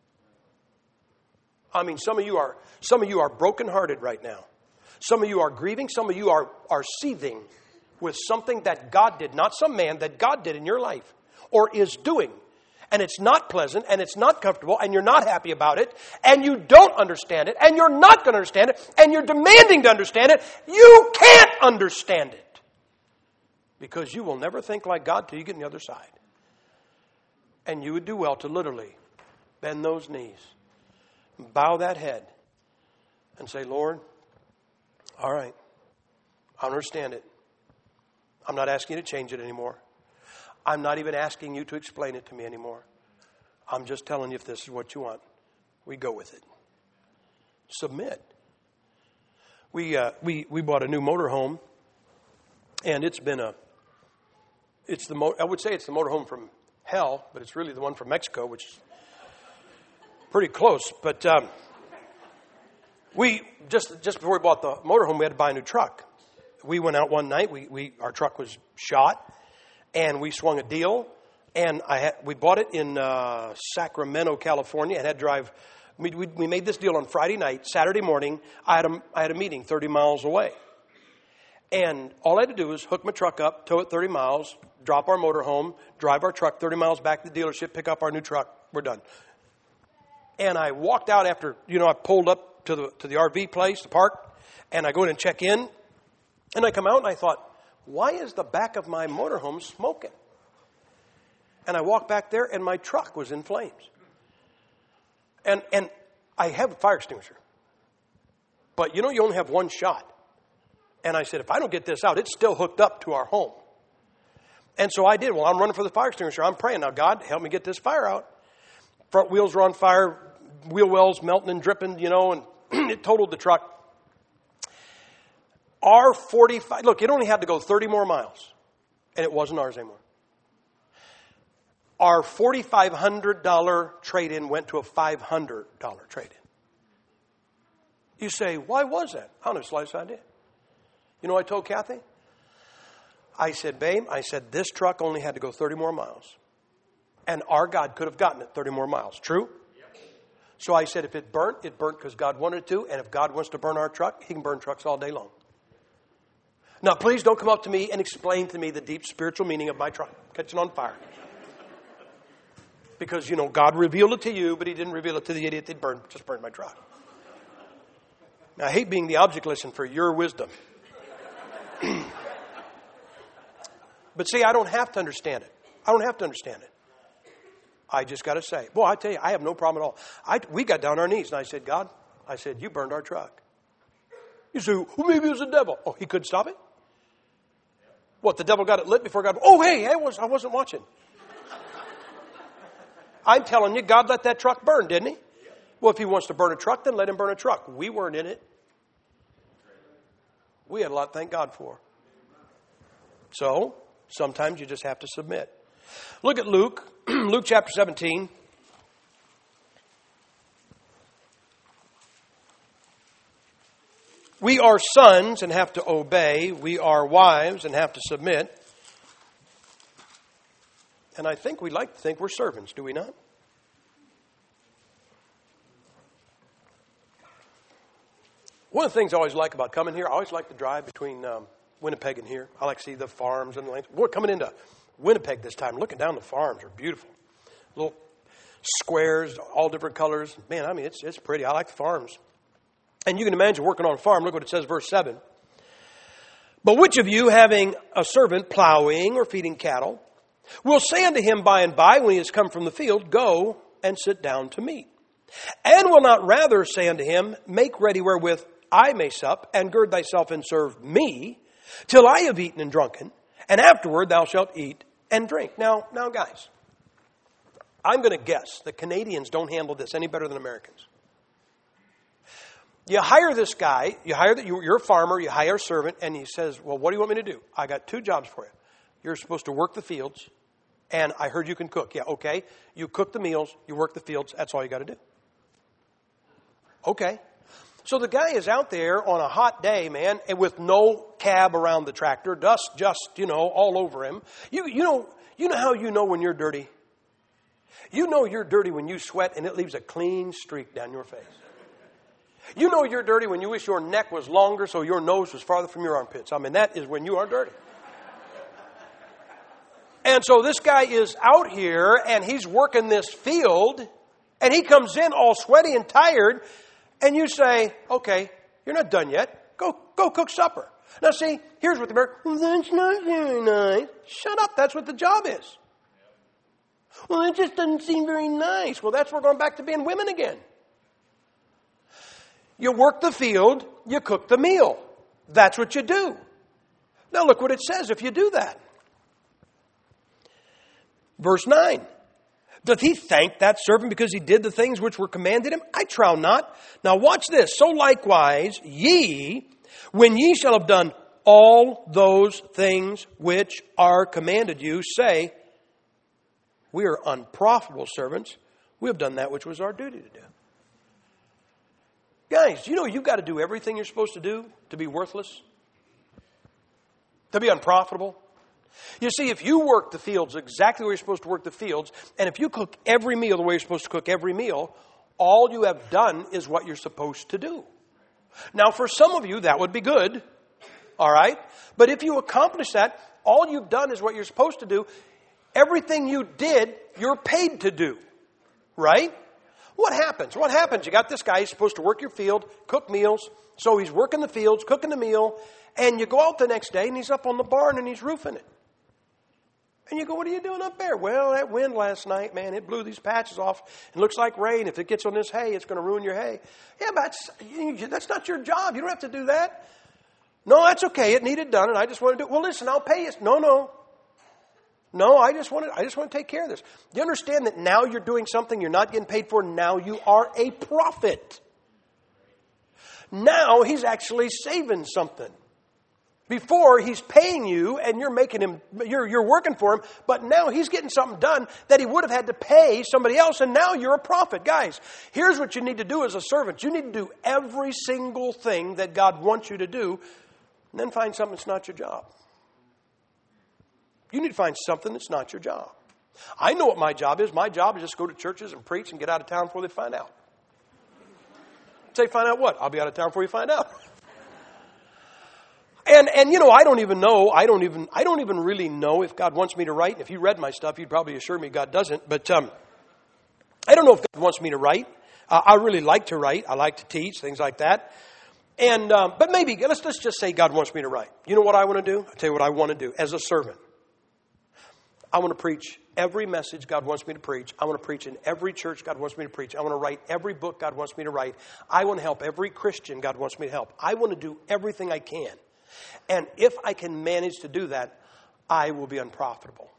I mean, some of you are some of you are brokenhearted right now. Some of you are grieving. Some of you are, are seething with something that God did, not some man, that God did in your life or is doing. And it's not pleasant and it's not comfortable and you're not happy about it and you don't understand it and you're not going to understand it and you're demanding to understand it. You can't understand it because you will never think like God till you get on the other side. And you would do well to literally bend those knees, bow that head, and say, Lord, all right, I understand it. I'm not asking you to change it anymore. I'm not even asking you to explain it to me anymore. I'm just telling you if this is what you want, we go with it. Submit. We uh, we we bought a new motorhome, and it's been a, it's the mo- I would say it's the motorhome from hell, but it's really the one from Mexico, which is pretty close. But um, we just just before we bought the motorhome, we had to buy a new truck. We went out one night. We we our truck was shot, and we swung a deal. And I had, we bought it in uh, Sacramento, California, and had to drive. We, we we made this deal on Friday night. Saturday morning, I had a I had a meeting thirty miles away, and all I had to do was hook my truck up, tow it thirty miles, drop our motor home, drive our truck thirty miles back to the dealership, pick up our new truck. We're done. And I walked out after, you know, I pulled up to the to the R V place, the park, and I go in and check in. And I come out and I thought, why is the back of my motorhome smoking? And I walked back there and my truck was in flames. And and I have a fire extinguisher. But you know, you only have one shot. And I said, if I don't get this out, it's still hooked up to our home. And so I did. Well, I'm running for the fire extinguisher. I'm praying, now, God, help me get this fire out. Front wheels were on fire, wheel wells melting and dripping, you know, and it totaled the truck. Our forty-five, look, it only had to go thirty more miles, and it wasn't ours anymore. Our four thousand five hundred dollars trade-in went to a five hundred dollars trade-in. You say, why was that? I don't have the slightest idea. You know what I told Kathy? I said, babe, I said, this truck only had to go thirty more miles. And our God could have gotten it thirty more miles. True? Yep. So I said, if it burnt, it burnt because God wanted it to. And if God wants to burn our truck, he can burn trucks all day long. Now, please don't come up to me and explain to me the deep spiritual meaning of my truck catching on fire. Because, you know, God revealed it to you, but he didn't reveal it to the idiot that burned, just burned my truck. Now, I hate being the object lesson for your wisdom. But see, I don't have to understand it. I don't have to understand it. I just got to say, boy, I tell you, I have no problem at all. I, we got down on our knees, and I said, God, I said, you burned our truck. You say, well, maybe it was the devil. Oh, he couldn't stop it? What, the devil got it lit before God? Oh, hey, I, was, I wasn't watching. I'm telling you, God let that truck burn, didn't he? Well, if he wants to burn a truck, then let him burn a truck. We weren't in it. We had a lot to thank God for. So, sometimes you just have to submit. Look at Luke, Luke chapter seventeen. We are sons and have to obey. We are wives and have to submit. And I think we like to think we're servants, do we not? One of the things I always like about coming here, I always like to drive between um, Winnipeg and here. I like to see the farms and the lands. We're coming into Winnipeg this time. Looking down the farms are beautiful. Little squares, all different colors. Man, I mean, it's it's pretty. I like the farms. And you can imagine working on a farm. Look what it says, verse seven. But which of you, having a servant plowing or feeding cattle, will say unto him by and by, when he has come from the field, go and sit down to meat? And will not rather say unto him, make ready wherewith I may sup, and gird thyself and serve me, till I have eaten and drunken, and afterward thou shalt eat and drink. Now, now, guys, I'm going to guess that Canadians don't handle this any better than Americans. You hire this guy, you hire that you're a farmer, you hire a servant, and he says, well, what do you want me to do? I got two jobs for you. You're supposed to work the fields, and I heard you can cook. Yeah, okay. You cook the meals, you work the fields, that's all you got to do. Okay. So the guy is out there on a hot day, man, and with no cab around the tractor, dust just, you know, all over him. You, you know, you know how you know when you're dirty? You know you're dirty when you sweat and it leaves a clean streak down your face. You know you're dirty when you wish your neck was longer so your nose was farther from your armpits. I mean, that is when you are dirty. And so this guy is out here and he's working this field and he comes in all sweaty and tired. And you say, okay, you're not done yet. Go go cook supper. Now see, here's what the American, well, that's not very nice. Shut up, that's what the job is. Well, it just doesn't seem very nice. Well, that's where we're going back to being women again. You work the field, you cook the meal. That's what you do. Now look what it says if you do that. Verse nine. Doth he thank that servant because he did the things which were commanded him? I trow not. Now watch this. So likewise, ye, when ye shall have done all those things which are commanded you, say, we are unprofitable servants. We have done that which was our duty to do. Guys, you know you've got to do everything you're supposed to do to be worthless? To be unprofitable? You see, if you work the fields exactly the way you're supposed to work the fields, and if you cook every meal the way you're supposed to cook every meal, all you have done is what you're supposed to do. Now, for some of you, that would be good, all right? But if you accomplish that, all you've done is what you're supposed to do. Everything you did, you're paid to do, right? What happens? What happens? You got this guy, he's supposed to work your field, cook meals, so he's working the fields, cooking the meal, and you go out the next day, and he's up on the barn, and he's roofing it. And you go, what are you doing up there? Well, that wind last night, man, it blew these patches off. It looks like rain. If it gets on this hay, it's going to ruin your hay. Yeah, but that's, that's not your job. You don't have to do that. No, that's okay. It needed done, and I just want to do it. Well, listen, I'll pay you. No, no. No, I just want to, I just want to take care of this. You understand that now you're doing something you're not getting paid for? Now you are a prophet. Now he's actually saving something. Before, he's paying you and you're making him, you're, you're working for him, but now he's getting something done that he would have had to pay somebody else, and now you're a prophet. Guys, here's what you need to do as a servant. You need to do every single thing that God wants you to do, and then find something that's not your job. You need to find something that's not your job. I know what my job is. My job is just go to churches and preach and get out of town before they find out. Say, find out what? I'll be out of town before you find out. And, and you know, I don't even know, I don't even, I don't even really know if God wants me to write. And if you read my stuff, you'd probably assure me God doesn't. But um, I don't know if God wants me to write. Uh, I really like to write. I like to teach, things like that. And um, but maybe, let's, let's just say God wants me to write. You know what I want to do? I'll tell you what I want to do as a servant. I want to preach every message God wants me to preach. I want to preach in every church God wants me to preach. I want to write every book God wants me to write. I want to help every Christian God wants me to help. I want to do everything I can. And if I can manage to do that, I will be unprofitable.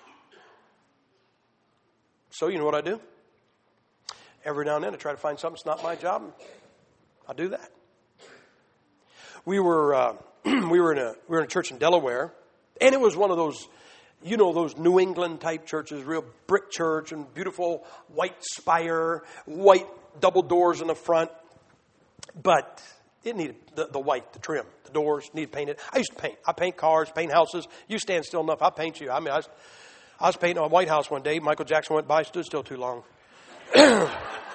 So you know what I do? Every now and then I try to find something that's not my job. I'll do that. We were uh, we were in a we were in a church in Delaware, and it was one of those, you know, those New England type churches, real brick church and beautiful white spire, white double doors in the front, but it needed the, the white, the trim, the doors needed painted. I used to paint. I paint cars, paint houses. You stand still enough, I'll paint you. I mean, I was, I was painting a White House one day. Michael Jackson went by, stood still too long. And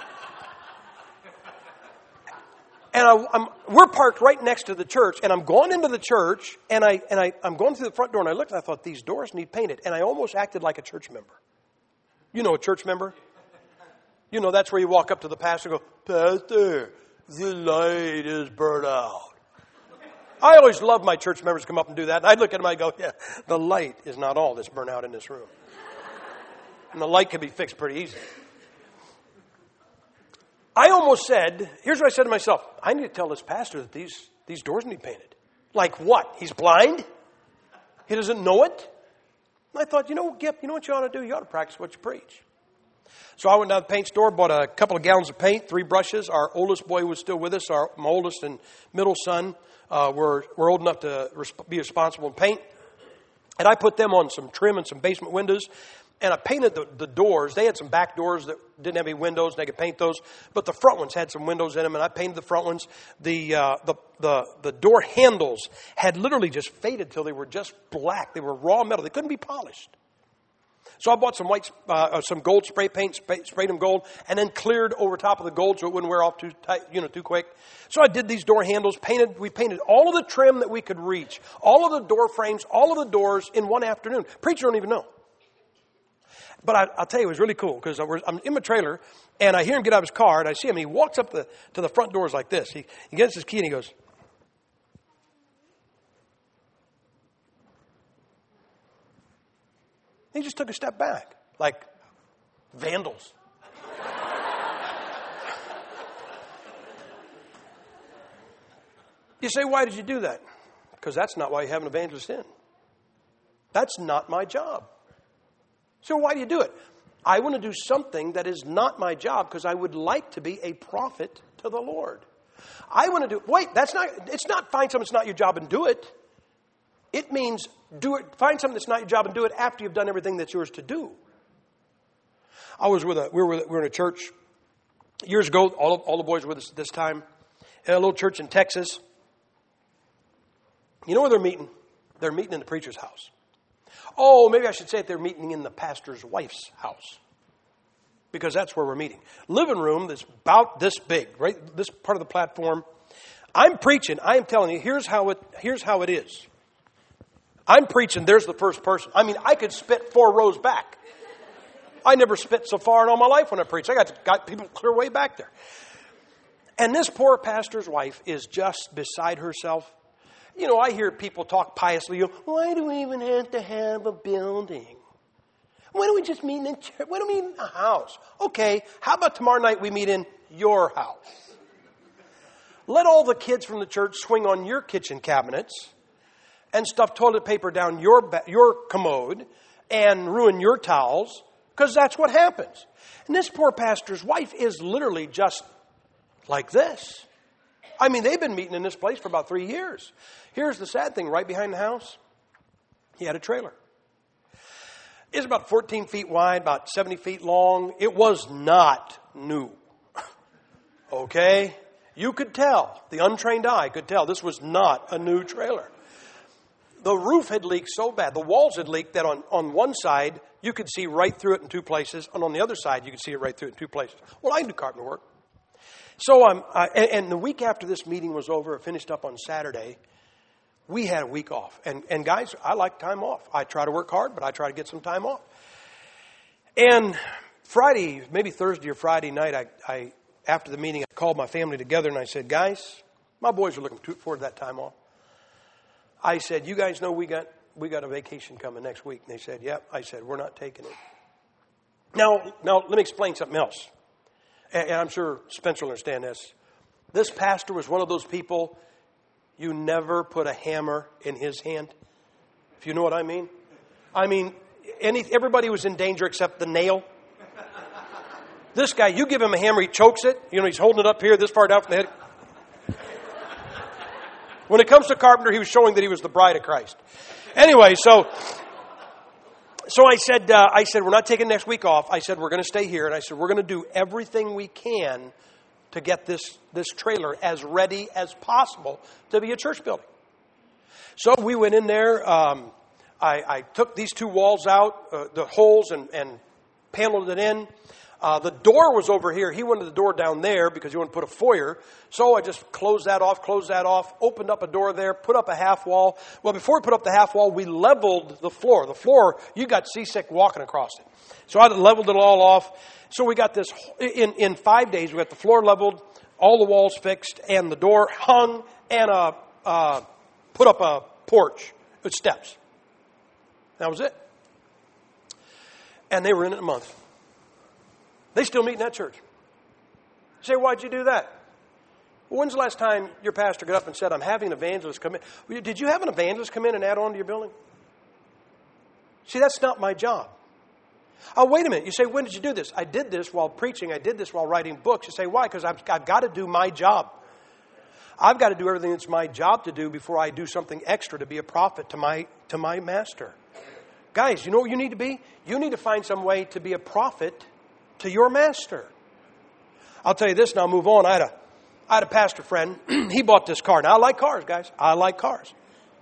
I, I'm, we're parked right next to the church, and I'm going into the church, and I and I I'm going through the front door, and I looked, and I thought these doors need painted, and I almost acted like a church member. You know, a church member. You know, that's where you walk up to the pastor and go, Pastor, the light is burnt out. I always love my church members to come up and do that. And I'd look at them and I'd go, yeah, the light is not all that's burnt out in this room. And the light can be fixed pretty easy. I almost said, here's what I said to myself. I need to tell this pastor that these, these doors need painted. Like what? He's blind? He doesn't know it? And I thought, you know, Gip, you know what you ought to do? You ought to practice what you preach. So I went down to the paint store, bought a couple of gallons of paint, three brushes. Our oldest boy was still with us. Our my oldest and middle son uh, were, were old enough to resp- be responsible in paint. And I put them on some trim and some basement windows. And I painted the, the doors. They had some back doors that didn't have any windows, and they could paint those. But the front ones had some windows in them, and I painted the front ones. The uh, the, the the door handles had literally just faded till they were just black. They were raw metal. They couldn't be polished. So I bought some white, uh, some gold spray paint, spray, sprayed them gold, and then cleared over top of the gold so it wouldn't wear off too tight, you know, too quick. So I did these door handles, painted. We painted all of the trim that we could reach, all of the door frames, all of the doors in one afternoon. Preacher don't even know. But I, I'll tell you, it was really cool because I'm in my trailer, and I hear him get out of his car, and I see him. And he walks up the, to the front doors like this. He, he gets his key, and he goes. He just took a step back, like vandals. You say, why did you do that? Because that's not why you have an evangelist in. That's not my job. So why do you do it? I want to do something that is not my job because I would like to be a prophet to the Lord. I want to do, wait, that's not, it's not find something that's not your job and do it. It means do it. Find something that's not your job and do it after you've done everything that's yours to do. I was with a we were we were in a church years ago. All all the boys were with us at this time in a little church in Texas. You know where they're meeting? They're meeting in the preacher's house. Oh, maybe I should say it. They're meeting in the pastor's wife's house because that's where we're meeting. Living room that's about this big, right? This part of the platform. I'm preaching. I am telling you. Here's how it. Here's how it is. I'm preaching, there's the first person. I mean, I could spit four rows back. I never spit so far in all my life when I preach. I got, got people clear way back there. And this poor pastor's wife is just beside herself. You know, I hear people talk piously. You know, why do we even have to have a building? Why don't we just meet in church? Why don't we meet in a house? Okay, how about tomorrow night we meet in your house? Let all the kids from the church swing on your kitchen cabinets and stuff toilet paper down your ba- your commode and ruin your towels, because that's what happens. And this poor pastor's wife is literally just like this. I mean, they've been meeting in this place for about three years. Here's the sad thing. Right behind the house, he had a trailer. It's about fourteen feet wide, about seventy feet long. It was not new. Okay? You could tell. The untrained eye could tell. This was not a new trailer. The roof had leaked so bad. The walls had leaked that on, on one side, you could see right through it in two places. And on the other side, you could see it right through it in two places. Well, I do carpenter work. So, um, uh, and, and the week after this meeting was over, it finished up on Saturday, we had a week off. And, and guys, I like time off. I try to work hard, but I try to get some time off. And Friday, maybe Thursday or Friday night, I, I after the meeting, I called my family together and I said, guys, my boys are looking forward to that time off. I said, you guys know we got we got a vacation coming next week. And they said, yep. I said, we're not taking it. Now, now let me explain something else. And, and I'm sure Spencer will understand this. This pastor was one of those people, you never put a hammer in his hand. If you know what I mean. I mean, any, everybody was in danger except the nail. This guy, you give him a hammer, he chokes it. You know, he's holding it up here, this far down from the head. When it comes to carpenter, he was showing that he was the bride of Christ. Anyway, so so I said, uh, I said, we're not taking next week off. I said, we're going to stay here. And I said, we're going to do everything we can to get this, this trailer as ready as possible to be a church building. So we went in there. Um, I, I took these two walls out, uh, the holes, and, and paneled it in. Uh, the door was over here. He wanted the door down there because he wanted to put a foyer. So I just closed that off, closed that off, opened up a door there, put up a half wall. Well, before we put up the half wall, we leveled the floor. The floor, you got seasick walking across it. So I leveled it all off. So we got this, in, in five days, we got the floor leveled, all the walls fixed, and the door hung, and uh, uh, put up a porch with steps. That was it. And they were in it in a month. They still meet in that church. You say, why'd you do that? Well, when's the last time your pastor got up and said, I'm having an evangelist come in? Did you have an evangelist come in and add on to your building? See, that's not my job. Oh, wait a minute. You say, when did you do this? I did this while preaching. I did this while writing books. You say, why? Because I've, I've got to do my job. I've got to do everything that's my job to do before I do something extra to be a prophet to my to my master. Guys, you know what you need to be? You need to find some way to be a prophet to your master. I'll tell you this and I'll move on. I had a, I had a pastor friend. He bought this car. Now, I like cars, guys. I like cars.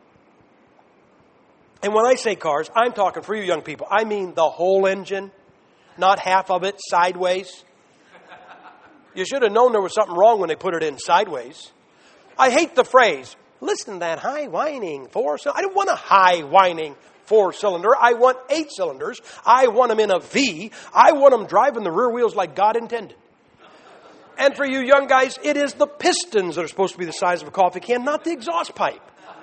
And when I say cars, I'm talking for you young people. I mean the whole engine, not half of it sideways. You should have known there was something wrong when they put it in sideways. I hate the phrase, listen to that high whining four-cylinder. I don't want a high whining four-cylinder. I want eight cylinders. I want them in a V. I want them driving the rear wheels like God intended. And for you young guys, it is the pistons that are supposed to be the size of a coffee can, not the exhaust pipe.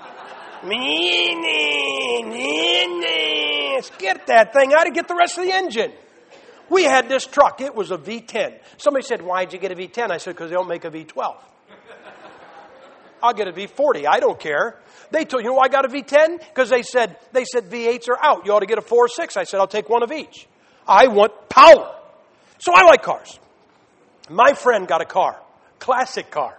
Get that thing out and get the rest of the engine. We had this truck. It was a V ten. Somebody said, why'd you get a V ten? I said, because they don't make a V twelve. I'll get a V forty. I don't care. They told you know why I got a V ten? Because they said they said V eights are out. You ought to get a four or six. I said I'll take one of each. I want power. So I like cars. My friend got a car, classic car.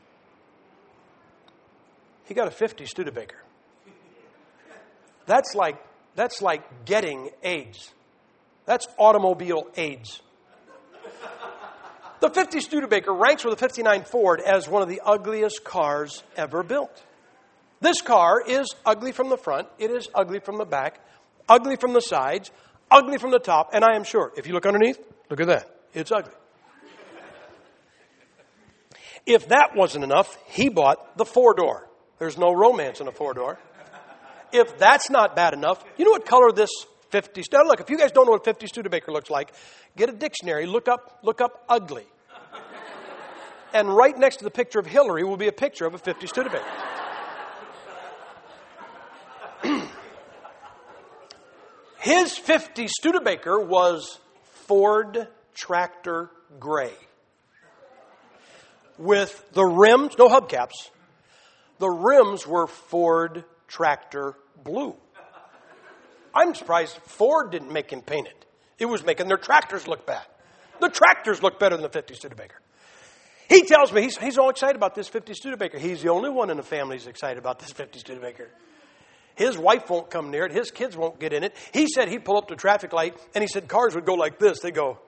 He got a fifty Studebaker. That's like that's like getting AIDS. That's automobile AIDS. The fifty Studebaker ranks with the fifty-nine Ford as one of the ugliest cars ever built. This car is ugly from the front. It is ugly from the back, ugly from the sides, ugly from the top. And I am sure, if you look underneath, look at that. It's ugly. If that wasn't enough, he bought the four-door. There's no romance in a four-door. If that's not bad enough, you know what color this fifty... Now look, if you guys don't know what fifty Studebaker looks like, get a dictionary, look up, look up ugly. And right next to the picture of Hillary will be a picture of a fifty Studebaker. His fifty Studebaker was Ford Tractor Gray. With the rims, no hubcaps, the rims were Ford Tractor Blue. I'm surprised Ford didn't make him paint it. It was making their tractors look bad. The tractors look better than the fifty Studebaker. He tells me he's, he's all excited about this fifty Studebaker. He's the only one in the family who's excited about this fifty Studebaker. His wife won't come near it. His kids won't get in it. He said he'd pull up to a traffic light, and he said cars would go like this. They go.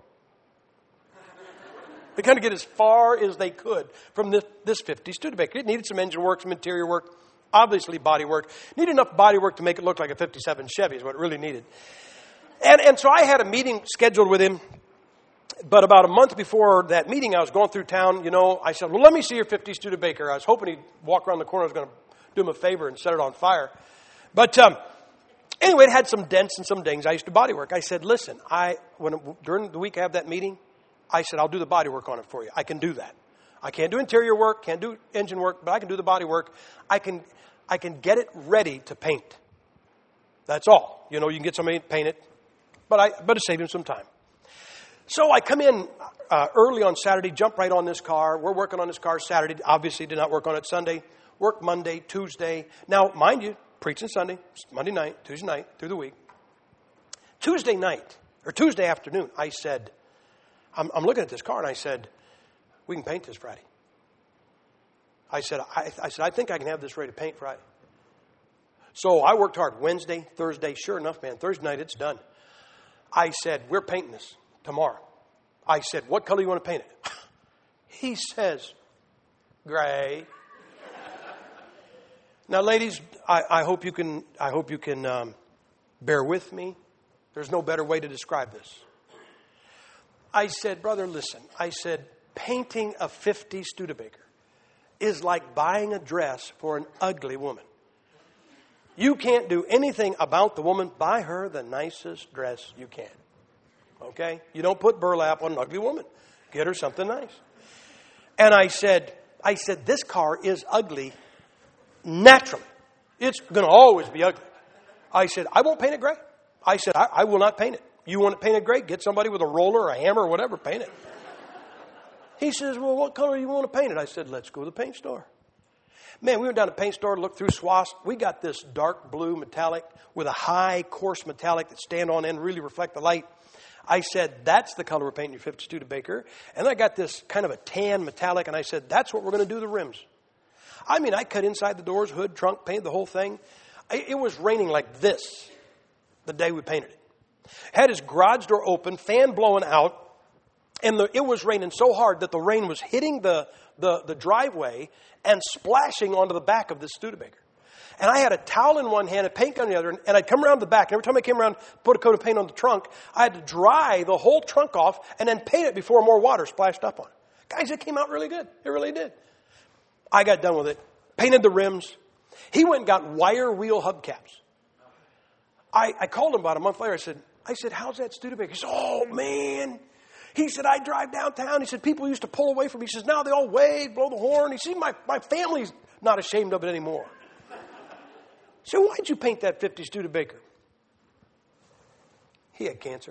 They kind of get as far as they could from this, this fifty Studebaker. It needed some engine work, some interior work, obviously body work. Needed enough body work to make it look like a fifty-seven Chevy is what it really needed. And, and so I had a meeting scheduled with him. But about a month before that meeting, I was going through town. You know, I said, well, let me see your fifty Studebaker. I was hoping he'd walk around the corner. I was going to do him a favor and set it on fire. But um, anyway, it had some dents and some dings. I used to body work. I said, listen, I when during the week I have that meeting, I said, I'll do the body work on it for you. I can do that. I can't do interior work, can't do engine work, but I can do the body work. I can I can get it ready to paint. That's all. You know, you can get somebody to paint it, but I but it saved him some time. So I come in uh, early on Saturday, jump right on this car. We're working on this car Saturday. Obviously did not work on it Sunday. Work Monday, Tuesday. Now, mind you, preaching Sunday, Monday night, Tuesday night, through the week. Tuesday night, or Tuesday afternoon, I said, I'm, I'm looking at this car, and I said, we can paint this Friday. I said, I, I said, I think I can have this ready to paint Friday. So I worked hard Wednesday, Thursday. Sure enough, man, Thursday night, it's done. I said, we're painting this tomorrow. I said, what color do you want to paint it? He says, gray. Now, ladies, I, I hope you can. I hope you can um, bear with me. There's no better way to describe this. I said, brother, listen. I said, painting a fifty Studebaker is like buying a dress for an ugly woman. You can't do anything about the woman. Buy her the nicest dress you can. Okay? You don't put burlap on an ugly woman. Get her something nice. And I said, I said, this car is ugly naturally. It's going to always be ugly. I said, I won't paint it gray. I said, I, I will not paint it. You want it painted gray? Get somebody with a roller or a hammer or whatever, paint it. He says, well, what color do you want to paint it? I said, let's go to the paint store. Man, we went down to the paint store, looked through swaths. We got this dark blue metallic with a high coarse metallic that stand on end, really reflect the light. I said, that's the color we're painting your fifty Studebaker. And I got this kind of a tan metallic, and I said, that's what we're going to do the rims. I mean, I cut inside the doors, hood, trunk, painted the whole thing. It was raining like this the day we painted it. Had his garage door open, fan blowing out, and the, it was raining so hard that the rain was hitting the, the, the driveway and splashing onto the back of this Studebaker. And I had a towel in one hand, a paint gun in the other, and I'd come around the back. And every time I came around, put a coat of paint on the trunk, I had to dry the whole trunk off and then paint it before more water splashed up on it. Guys, it came out really good. It really did. I got done with it, painted the rims. He went and got wire wheel hubcaps. I, I called him about a month later. I said, I said, how's that Studebaker? He said, oh, man. He said, I drive downtown. He said, people used to pull away from me. He says, now they all wave, blow the horn. He said, my, my family's not ashamed of it anymore. So why'd you paint that fifty Studebaker? He had cancer.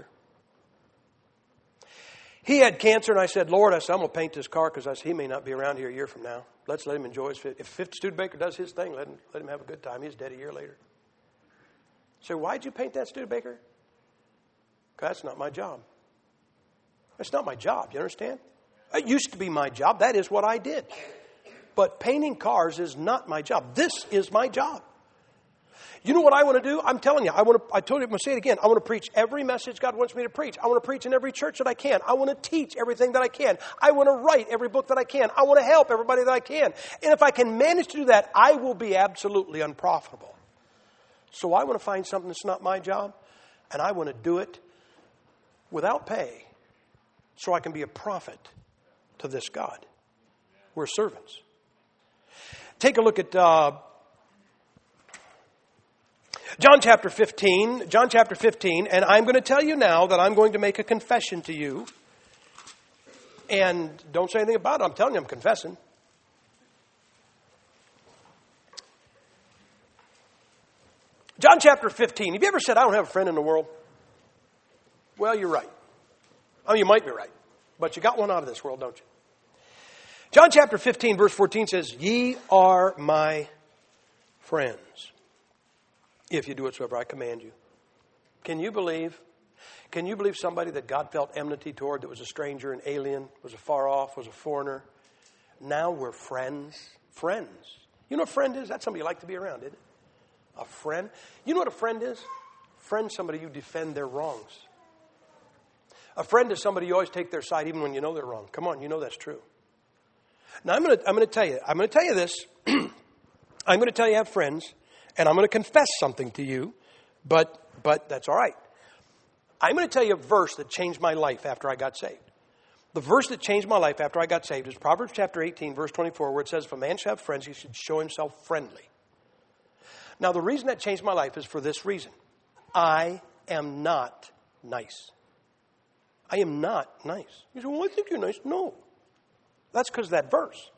He had cancer, and I said, Lord, I said, I'm going to paint this car because I said, he may not be around here a year from now. Let's let him enjoy his fifty. If fifty Studebaker does his thing, let him, let him have a good time. He's dead a year later. So why'd you paint that Studebaker? Because that's not my job. That's not my job, you understand? It used to be my job. That is what I did. But painting cars is not my job. This is my job. You know what I want to do? I'm telling you, I want to, I told you, I'm going to say it again. I want to preach every message God wants me to preach. I want to preach in every church that I can. I want to teach everything that I can. I want to write every book that I can. I want to help everybody that I can. And if I can manage to do that, I will be absolutely unprofitable. So I want to find something that's not my job, and I want to do it without pay so I can be a prophet to this God. We're servants. Take a look at uh, John chapter fifteen. John chapter fifteen. And I'm going to tell you now that I'm going to make a confession to you. And don't say anything about it. I'm telling you, I'm confessing. John chapter fifteen. Have you ever said, I don't have a friend in the world? Well, you're right. Oh, you might be right. But you got one out of this world, don't you? John chapter fifteen, verse fourteen says, ye are my friends, if you do whatsoever I command you. Can you believe? Can you believe somebody that God felt enmity toward, that was a stranger, an alien, was a far off, was a foreigner? Now we're friends. Friends. You know what a friend is? That's somebody you like to be around, isn't it? A friend. You know what a friend is? Friend, somebody you defend their wrongs. A friend is somebody you always take their side even when you know they're wrong. Come on, you know that's true. Now I'm going to I'm going to tell you. I'm going to tell you this. I'm going to tell you I have friends, and I'm going to confess something to you, but but that's all right. I'm going to tell you a verse that changed my life after I got saved. The verse that changed my life after I got saved is Proverbs chapter eighteen, verse twenty-four, where it says, if a man should have friends, he should show himself friendly. Now, the reason that changed my life is for this reason. I am not nice. I am not nice. You say, well, I think you're nice. No. That's because of that verse.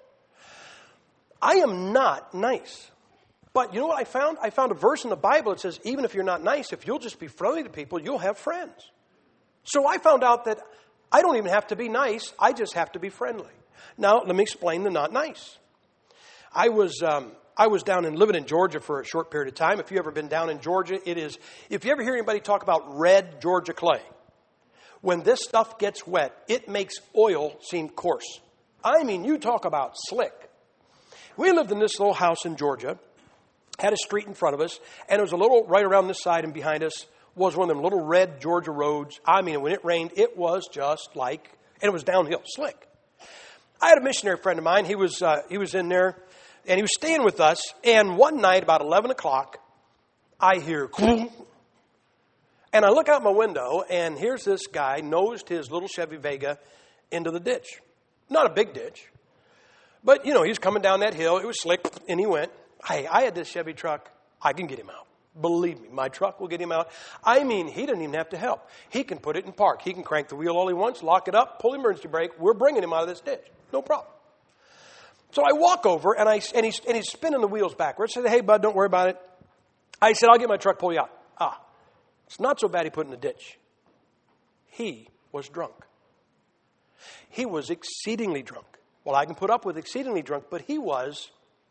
I am not nice. But you know what I found? I found a verse in the Bible that says, even if you're not nice, if you'll just be friendly to people, you'll have friends. So I found out that I don't even have to be nice. I just have to be friendly. Now, let me explain the not nice. I was um, I was down and living in Georgia for a short period of time. If you've ever been down in Georgia, it is, if you ever hear anybody talk about red Georgia clay, when this stuff gets wet, it makes oil seem coarse. I mean, you talk about slick. We lived in this little house in Georgia, had a street in front of us, and it was a little, right around this side and behind us was one of them little red Georgia roads. I mean, when it rained, it was just like, and it was downhill, slick. I had a missionary friend of mine. He was uh, he was in there, and he was staying with us. And one night, about eleven o'clock, I hear, and I look out my window, and here's this guy nosed his little Chevy Vega into the ditch. Not a big ditch, but, you know, he was coming down that hill. It was slick, and he went. Hey, I had this Chevy truck. I can get him out. Believe me, my truck will get him out. I mean, he doesn't even have to help. He can put it in park. He can crank the wheel all he wants, lock it up, pull the emergency brake. We're bringing him out of this ditch. No problem. So I walk over, and, I, and, he's, and he's spinning the wheels backwards. I said, hey, bud, don't worry about it. I said, I'll get my truck, pull you out. Ah, it's not so bad he put in the ditch. He was drunk. He was exceedingly drunk. Well, I can put up with exceedingly drunk, but he was...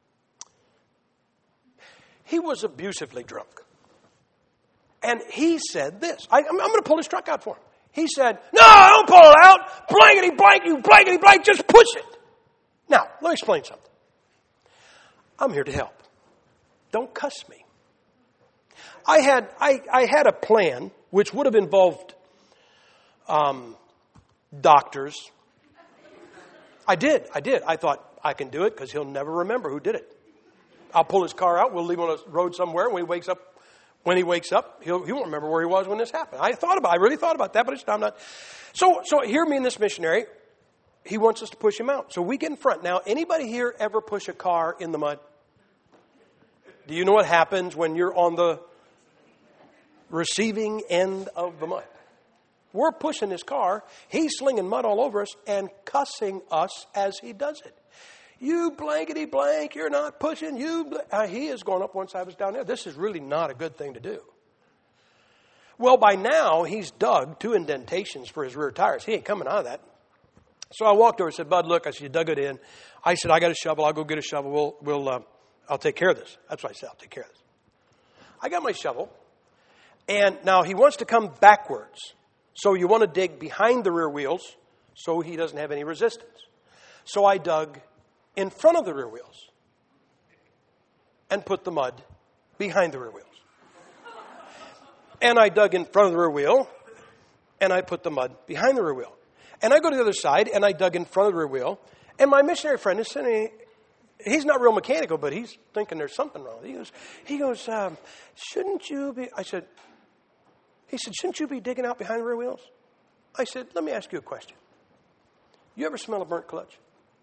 He was abusively drunk. And he said this. I, I'm, I'm going to pull his truck out for him. He said, no, don't pull it out. Blankety blank, you blankety blank, just push it. Now, let me explain something. I'm here to help. Don't cuss me. I had I, I had a plan which would have involved um, doctors. I did. I did. I thought I can do it because he'll never remember who did it. I'll pull his car out. We'll leave him on a road somewhere. When he wakes up, when he wakes up, he'll, he won't remember where he was when this happened. I thought about, I really thought about that, but it's I'm not. So, so here, me and this missionary, he wants us to push him out. So we get in front. Now, anybody here ever push a car in the mud? Do you know what happens when you're on the receiving end of the mud? We're pushing this car. He's slinging mud all over us and cussing us as he does it. You blankety blank, you're not pushing. You, bl-. Uh, he is going up once I was down there. This is really not a good thing to do. Well, by now, he's dug two indentations for his rear tires. He ain't coming out of that. So I walked over and said, Bud, look, I said, you dug it in. I said, I got a shovel. I'll go get a shovel. We'll, we'll, uh, I'll take care of this. That's what I said. I'll take care of this. I got my shovel. And now he wants to come backwards. So you want to dig behind the rear wheels so he doesn't have any resistance. So I dug in front of the rear wheels and put the mud behind the rear wheels. And I dug in front of the rear wheel and I put the mud behind the rear wheel. And I go to the other side and I dug in front of the rear wheel. And my missionary friend is sitting, he's not real mechanical, but he's thinking there's something wrong. He goes, he goes, um, shouldn't you be, I said, he said, shouldn't you be digging out behind the rear wheels? I said, let me ask you a question. You ever smell a burnt clutch?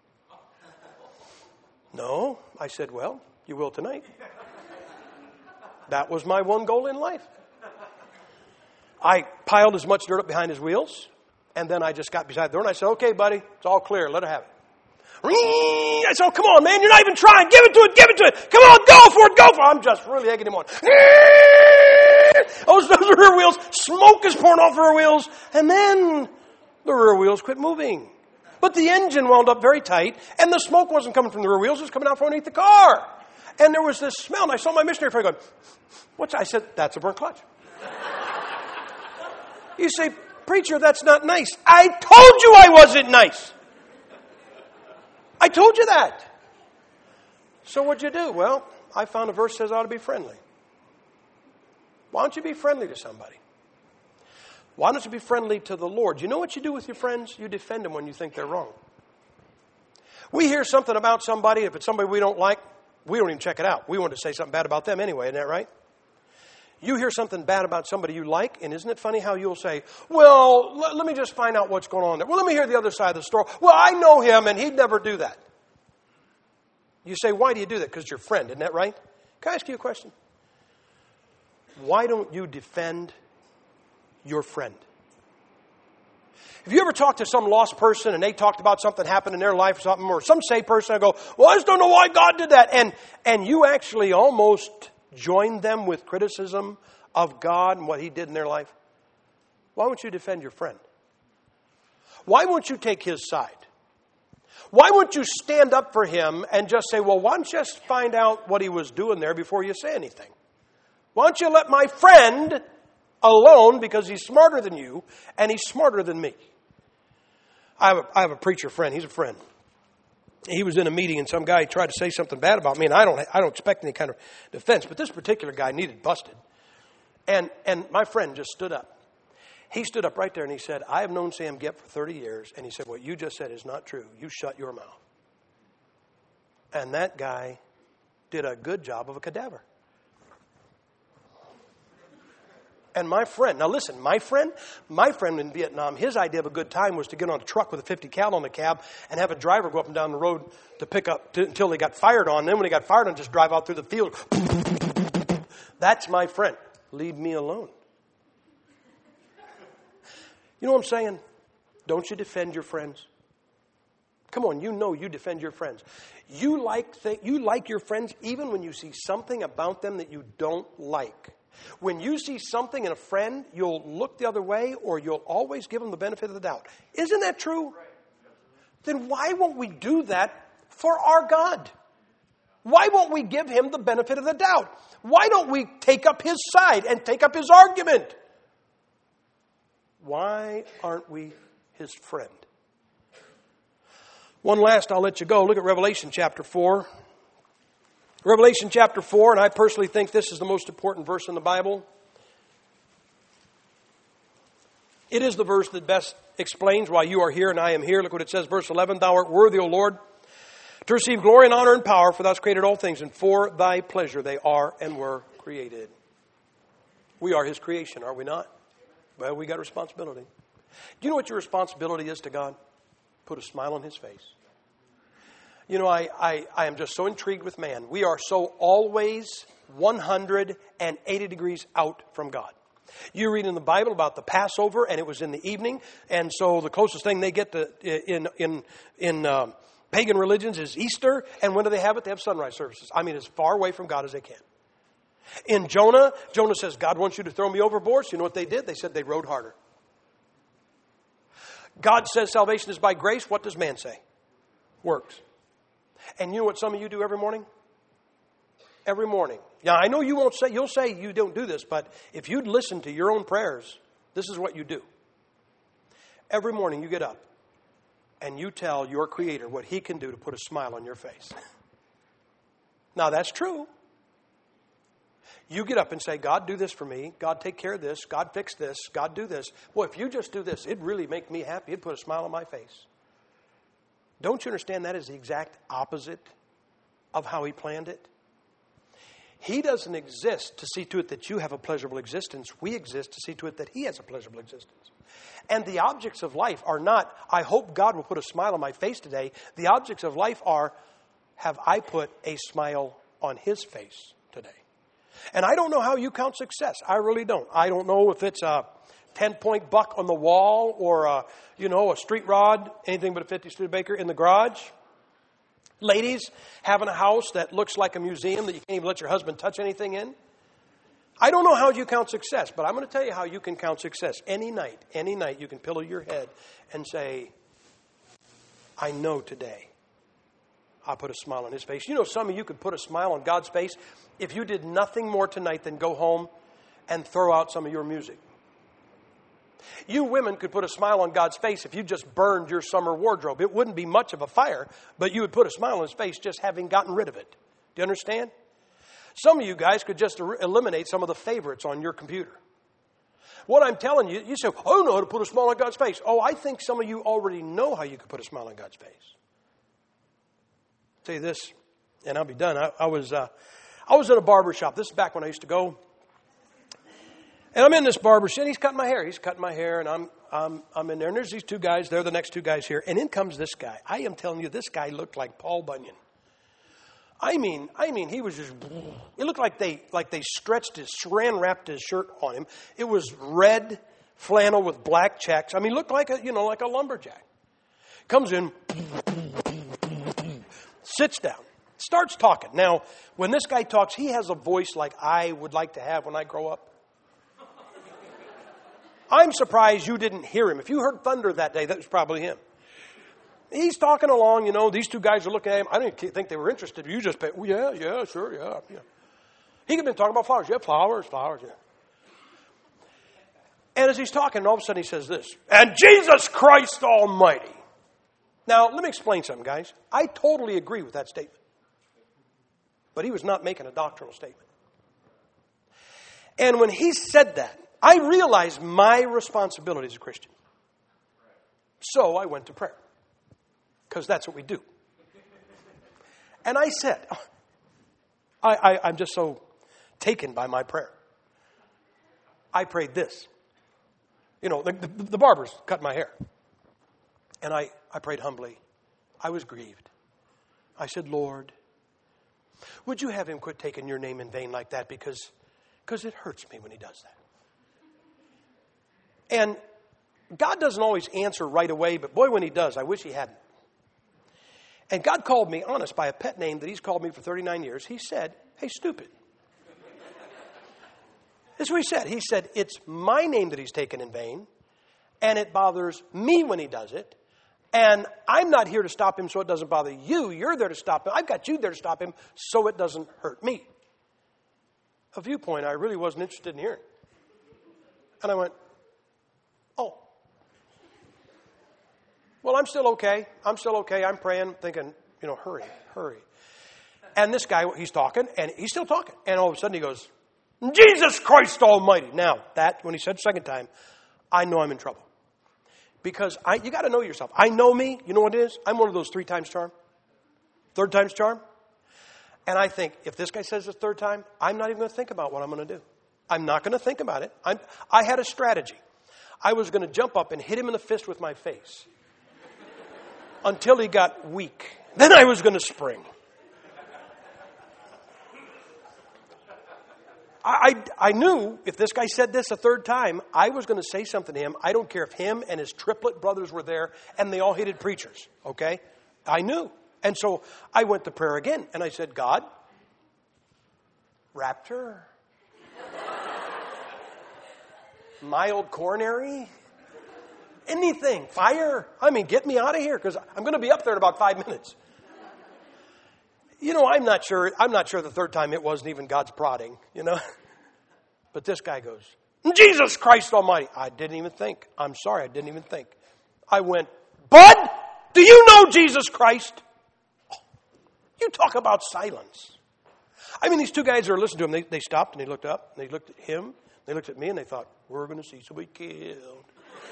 No. I said, well, you will tonight. That was my one goal in life. I piled as much dirt up behind his wheels, and then I just got beside the door, and I said, okay, buddy, it's all clear. Let her have it. I said, oh, come on, man, you're not even trying. Give it to it, give it to it. Come on, go for it, go for it. I'm just really egging him on. Those, those rear wheels, smoke is pouring off the rear wheels, and then the rear wheels quit moving. But the engine wound up very tight, and the smoke wasn't coming from the rear wheels, it was coming out from underneath the car. And there was this smell, and I saw my missionary friend going, what's that? I said, that's a burnt clutch. You say, preacher, that's not nice. I told you I wasn't nice. I told you that. So what'd you do? Well, I found a verse that says I ought to be friendly. Why don't you be friendly to somebody? Why don't you be friendly to the Lord? You know what you do with your friends? You defend them when you think they're wrong. We hear something about somebody. If it's somebody we don't like, we don't even check it out. We want to say something bad about them anyway. Isn't that right? You hear something bad about somebody you like, and isn't it funny how you'll say, well, let, let me just find out what's going on there. Well, let me hear the other side of the story. Well, I know him, and he'd never do that. You say, why do you do that? Because you're a friend. Isn't that right? Can I ask you a question? Why don't you defend your friend? Have you ever talked to some lost person and they talked about something happened in their life or something, or some saved person, I go, well, I just don't know why God did that. And, and you actually almost joined them with criticism of God and what he did in their life? Why won't you defend your friend? Why won't you take his side? Why won't you stand up for him and just say, well, why don't you just find out what he was doing there before you say anything? Why don't you let my friend alone because he's smarter than you and he's smarter than me? I have a, I have a preacher friend. He's a friend. He was in a meeting and some guy tried to say something bad about me, and I don't I don't expect any kind of defense, but this particular guy needed busted. And and my friend just stood up. He stood up right there and he said, I have known Sam Gipp for thirty years, and he said, what you just said is not true. You shut your mouth. And that guy did a good job of a cadaver. And my friend, now listen, my friend, my friend in Vietnam, his idea of a good time was to get on a truck with a fifty cal on the cab and have a driver go up and down the road to pick up to, until they got fired on. Then when he got fired on, just drive out through the field. That's my friend. Leave me alone. You know what I'm saying? Don't you defend your friends? Come on, you know you defend your friends. You like th- you like your friends even when you see something about them that you don't like. When you see something in a friend, you'll look the other way or you'll always give them the benefit of the doubt. Isn't that true? Then why won't we do that for our God? Why won't we give him the benefit of the doubt? Why don't we take up his side and take up his argument? Why aren't we his friend? One last, I'll let you go. Look at Revelation chapter four. Revelation chapter four, and I personally think this is the most important verse in the Bible. It is the verse that best explains why you are here and I am here. Look what it says, verse eleven. Thou art worthy, O Lord, to receive glory and honor and power, for thou hast created all things, and for thy pleasure they are and were created. We are his creation, are we not? Well, we got a responsibility. Do you know what your responsibility is to God? Put a smile on his face. You know, I, I, I am just so intrigued with man. We are so always one hundred eighty degrees out from God. You read in the Bible about the Passover, and it was in the evening, and so the closest thing they get to in in in um, pagan religions is Easter, and when do they have it? They have sunrise services. I mean, as far away from God as they can. In Jonah, Jonah says, God wants you to throw me overboard. So you know what they did? They said they rowed harder. God says salvation is by grace. What does man say? Works. And you know what some of you do every morning? Every morning. Now, I know you won't say, you'll say you don't do this, but if you'd listen to your own prayers, this is what you do. Every morning you get up and you tell your Creator what he can do to put a smile on your face. Now, that's true. You get up and say, God, do this for me. God, take care of this. God, fix this. God, do this. Well, if you just do this, it'd really make me happy. It'd put a smile on my face. Don't you understand that is the exact opposite of how he planned it? He doesn't exist to see to it that you have a pleasurable existence. We exist to see to it that he has a pleasurable existence. And the objects of life are not, I hope God will put a smile on my face today. The objects of life are, have I put a smile on his face today? And I don't know how you count success. I really don't. I don't know if it's a ten-point buck on the wall or, a, you know, a street rod, anything but a fifty Studebaker in the garage. Ladies, having a house that looks like a museum that you can't even let your husband touch anything in. I don't know how you count success, but I'm going to tell you how you can count success. Any night, any night you can pillow your head and say, I know today I put a smile on his face. You know, some of you could put a smile on God's face if you did nothing more tonight than go home and throw out some of your music. You women could put a smile on God's face if you just burned your summer wardrobe. It wouldn't be much of a fire, but you would put a smile on his face just having gotten rid of it. Do you understand? Some of you guys could just eliminate some of the favorites on your computer. What I'm telling you, you say, I don't know how to put a smile on God's face. Oh, I think some of you already know how you could put a smile on God's face. I'll tell you this, and I'll be done. I, I was uh, I was at a barber shop. This is back when I used to go. And I'm in this barber shop, and he's cutting my hair. He's cutting my hair, and I'm I'm I'm in there. And there's these two guys. They're the next two guys here. And in comes this guy. I am telling you, this guy looked like Paul Bunyan. I mean, I mean, he was just, it looked like they like they stretched his, saran wrapped his shirt on him. It was red flannel with black checks. I mean, looked like a, you know, like a lumberjack. Comes in, sits down, starts talking. Now, when this guy talks, he has a voice like I would like to have when I grow up. I'm surprised you didn't hear him. If you heard thunder that day, that was probably him. He's talking along, you know, these two guys are looking at him. I didn't think they were interested. You just pay, well, yeah, yeah, sure, yeah, yeah. He could have been talking about flowers. Yeah, flowers, flowers, yeah. And as he's talking, all of a sudden he says this, and Jesus Christ Almighty. Now, let me explain something, guys. I totally agree with that statement. But he was not making a doctrinal statement. And when he said that, I realized my responsibility as a Christian. So I went to prayer. Because that's what we do. And I said, I, I, I'm just so taken by my prayer. I prayed this. You know, the, the, the barbers cut my hair. And I, I prayed humbly. I was grieved. I said, Lord, would you have him quit taking your name in vain like that? Because, because it hurts me when he does that. And God doesn't always answer right away, but boy, when he does, I wish he hadn't. And God called me, honest, by a pet name that he's called me for thirty-nine years. He said, hey, stupid. This is what he said. He said, it's my name that he's taken in vain, and it bothers me when he does it, and I'm not here to stop him so it doesn't bother you. You're there to stop him. I've got you there to stop him so it doesn't hurt me. A viewpoint I really wasn't interested in hearing. And I went, oh. Well, I'm still okay. I'm still okay. I'm praying, thinking, you know, hurry, hurry. And this guy, he's talking, and he's still talking. And all of a sudden he goes, Jesus Christ Almighty. Now, that, when he said the second time, I know I'm in trouble. Because I, you got to know yourself. I know me. You know what it is? I'm one of those three times charm. Third times charm. And I think, if this guy says the third time, I'm not even going to think about what I'm going to do. I'm not going to think about it. I'm, I had a strategy. I was going to jump up and hit him in the fist with my face. Until he got weak. Then I was going to spring. I, I, I knew if this guy said this a third time, I was going to say something to him. I don't care if him and his triplet brothers were there and they all hated preachers. Okay? I knew. And so I went to prayer again. And I said, God, raptor, mild coronary, anything, fire. I mean, get me out of here because I'm going to be up there in about five minutes. You know, I'm not sure. I'm not sure the third time it wasn't even God's prodding, you know. But this guy goes, Jesus Christ Almighty. I didn't even think. I'm sorry. I didn't even think. I went, Bud, do you know Jesus Christ? Oh, you talk about silence. I mean, these two guys are listening to him. They, they stopped and they looked up and they looked at him. They looked at me and they thought, we're going to see somebody killed.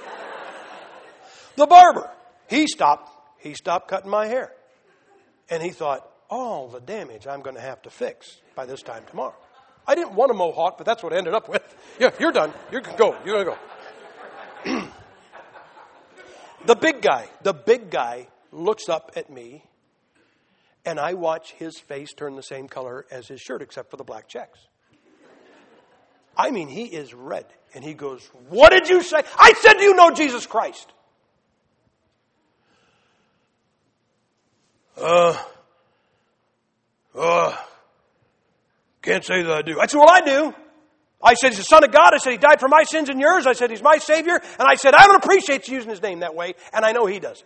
The barber, he stopped. He stopped cutting my hair. And he thought, all the damage I'm going to have to fix by this time tomorrow. I didn't want a mohawk, but that's what I ended up with. Yeah, you're done. You can go. You're going to go. The big guy, the big guy looks up at me, and I watch his face turn the same color as his shirt, except for the black checks. I mean, he is red. And he goes, what did you say? I said, do you know Jesus Christ? Uh, uh, can't say that I do. I said, well, I do. I said, he's the Son of God. I said, he died for my sins and yours. I said, he's my Savior. And I said, I don't appreciate you using his name that way. And I know he doesn't.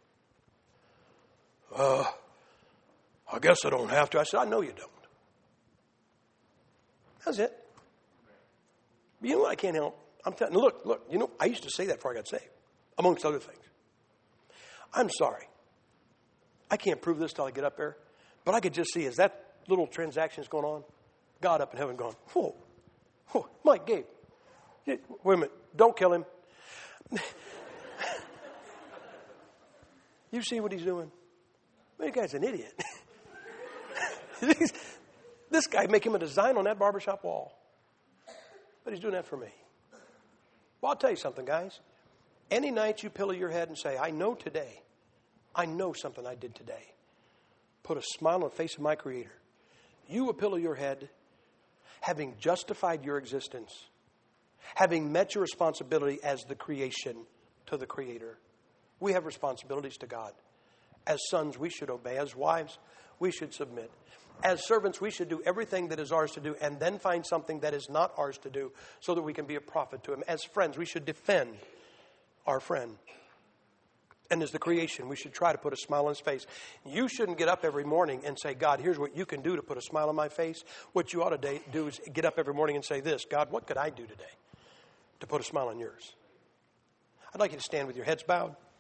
Uh, I guess I don't have to. I said, I know you don't. That's it. You know what? I can't help. I'm telling you, look, look, you know, I used to say that before I got saved, amongst other things. I'm sorry. I can't prove this till I get up there, but I could just see as that little transaction is going on, God up in heaven going, whoa, whoa, Mike, Gabe, wait a minute, don't kill him. You see what he's doing? That guy's an idiot. This guy, make him a design on that barbershop wall. But he's doing that for me. Well, I'll tell you something, guys. Any night you pillow your head and say, I know today, I know something I did today. Put a smile on the face of my Creator. You will pillow your head, having justified your existence, having met your responsibility as the creation to the Creator. We have responsibilities to God. As sons, we should obey. As wives, we should submit. As servants, we should do everything that is ours to do and then find something that is not ours to do so that we can be a profit to Him. As friends, we should defend our friend. And as the creation, we should try to put a smile on His face. You shouldn't get up every morning and say, God, here's what you can do to put a smile on my face. What you ought to do is get up every morning and say this, God, what could I do today to put a smile on yours? I'd like you to stand with your heads bowed.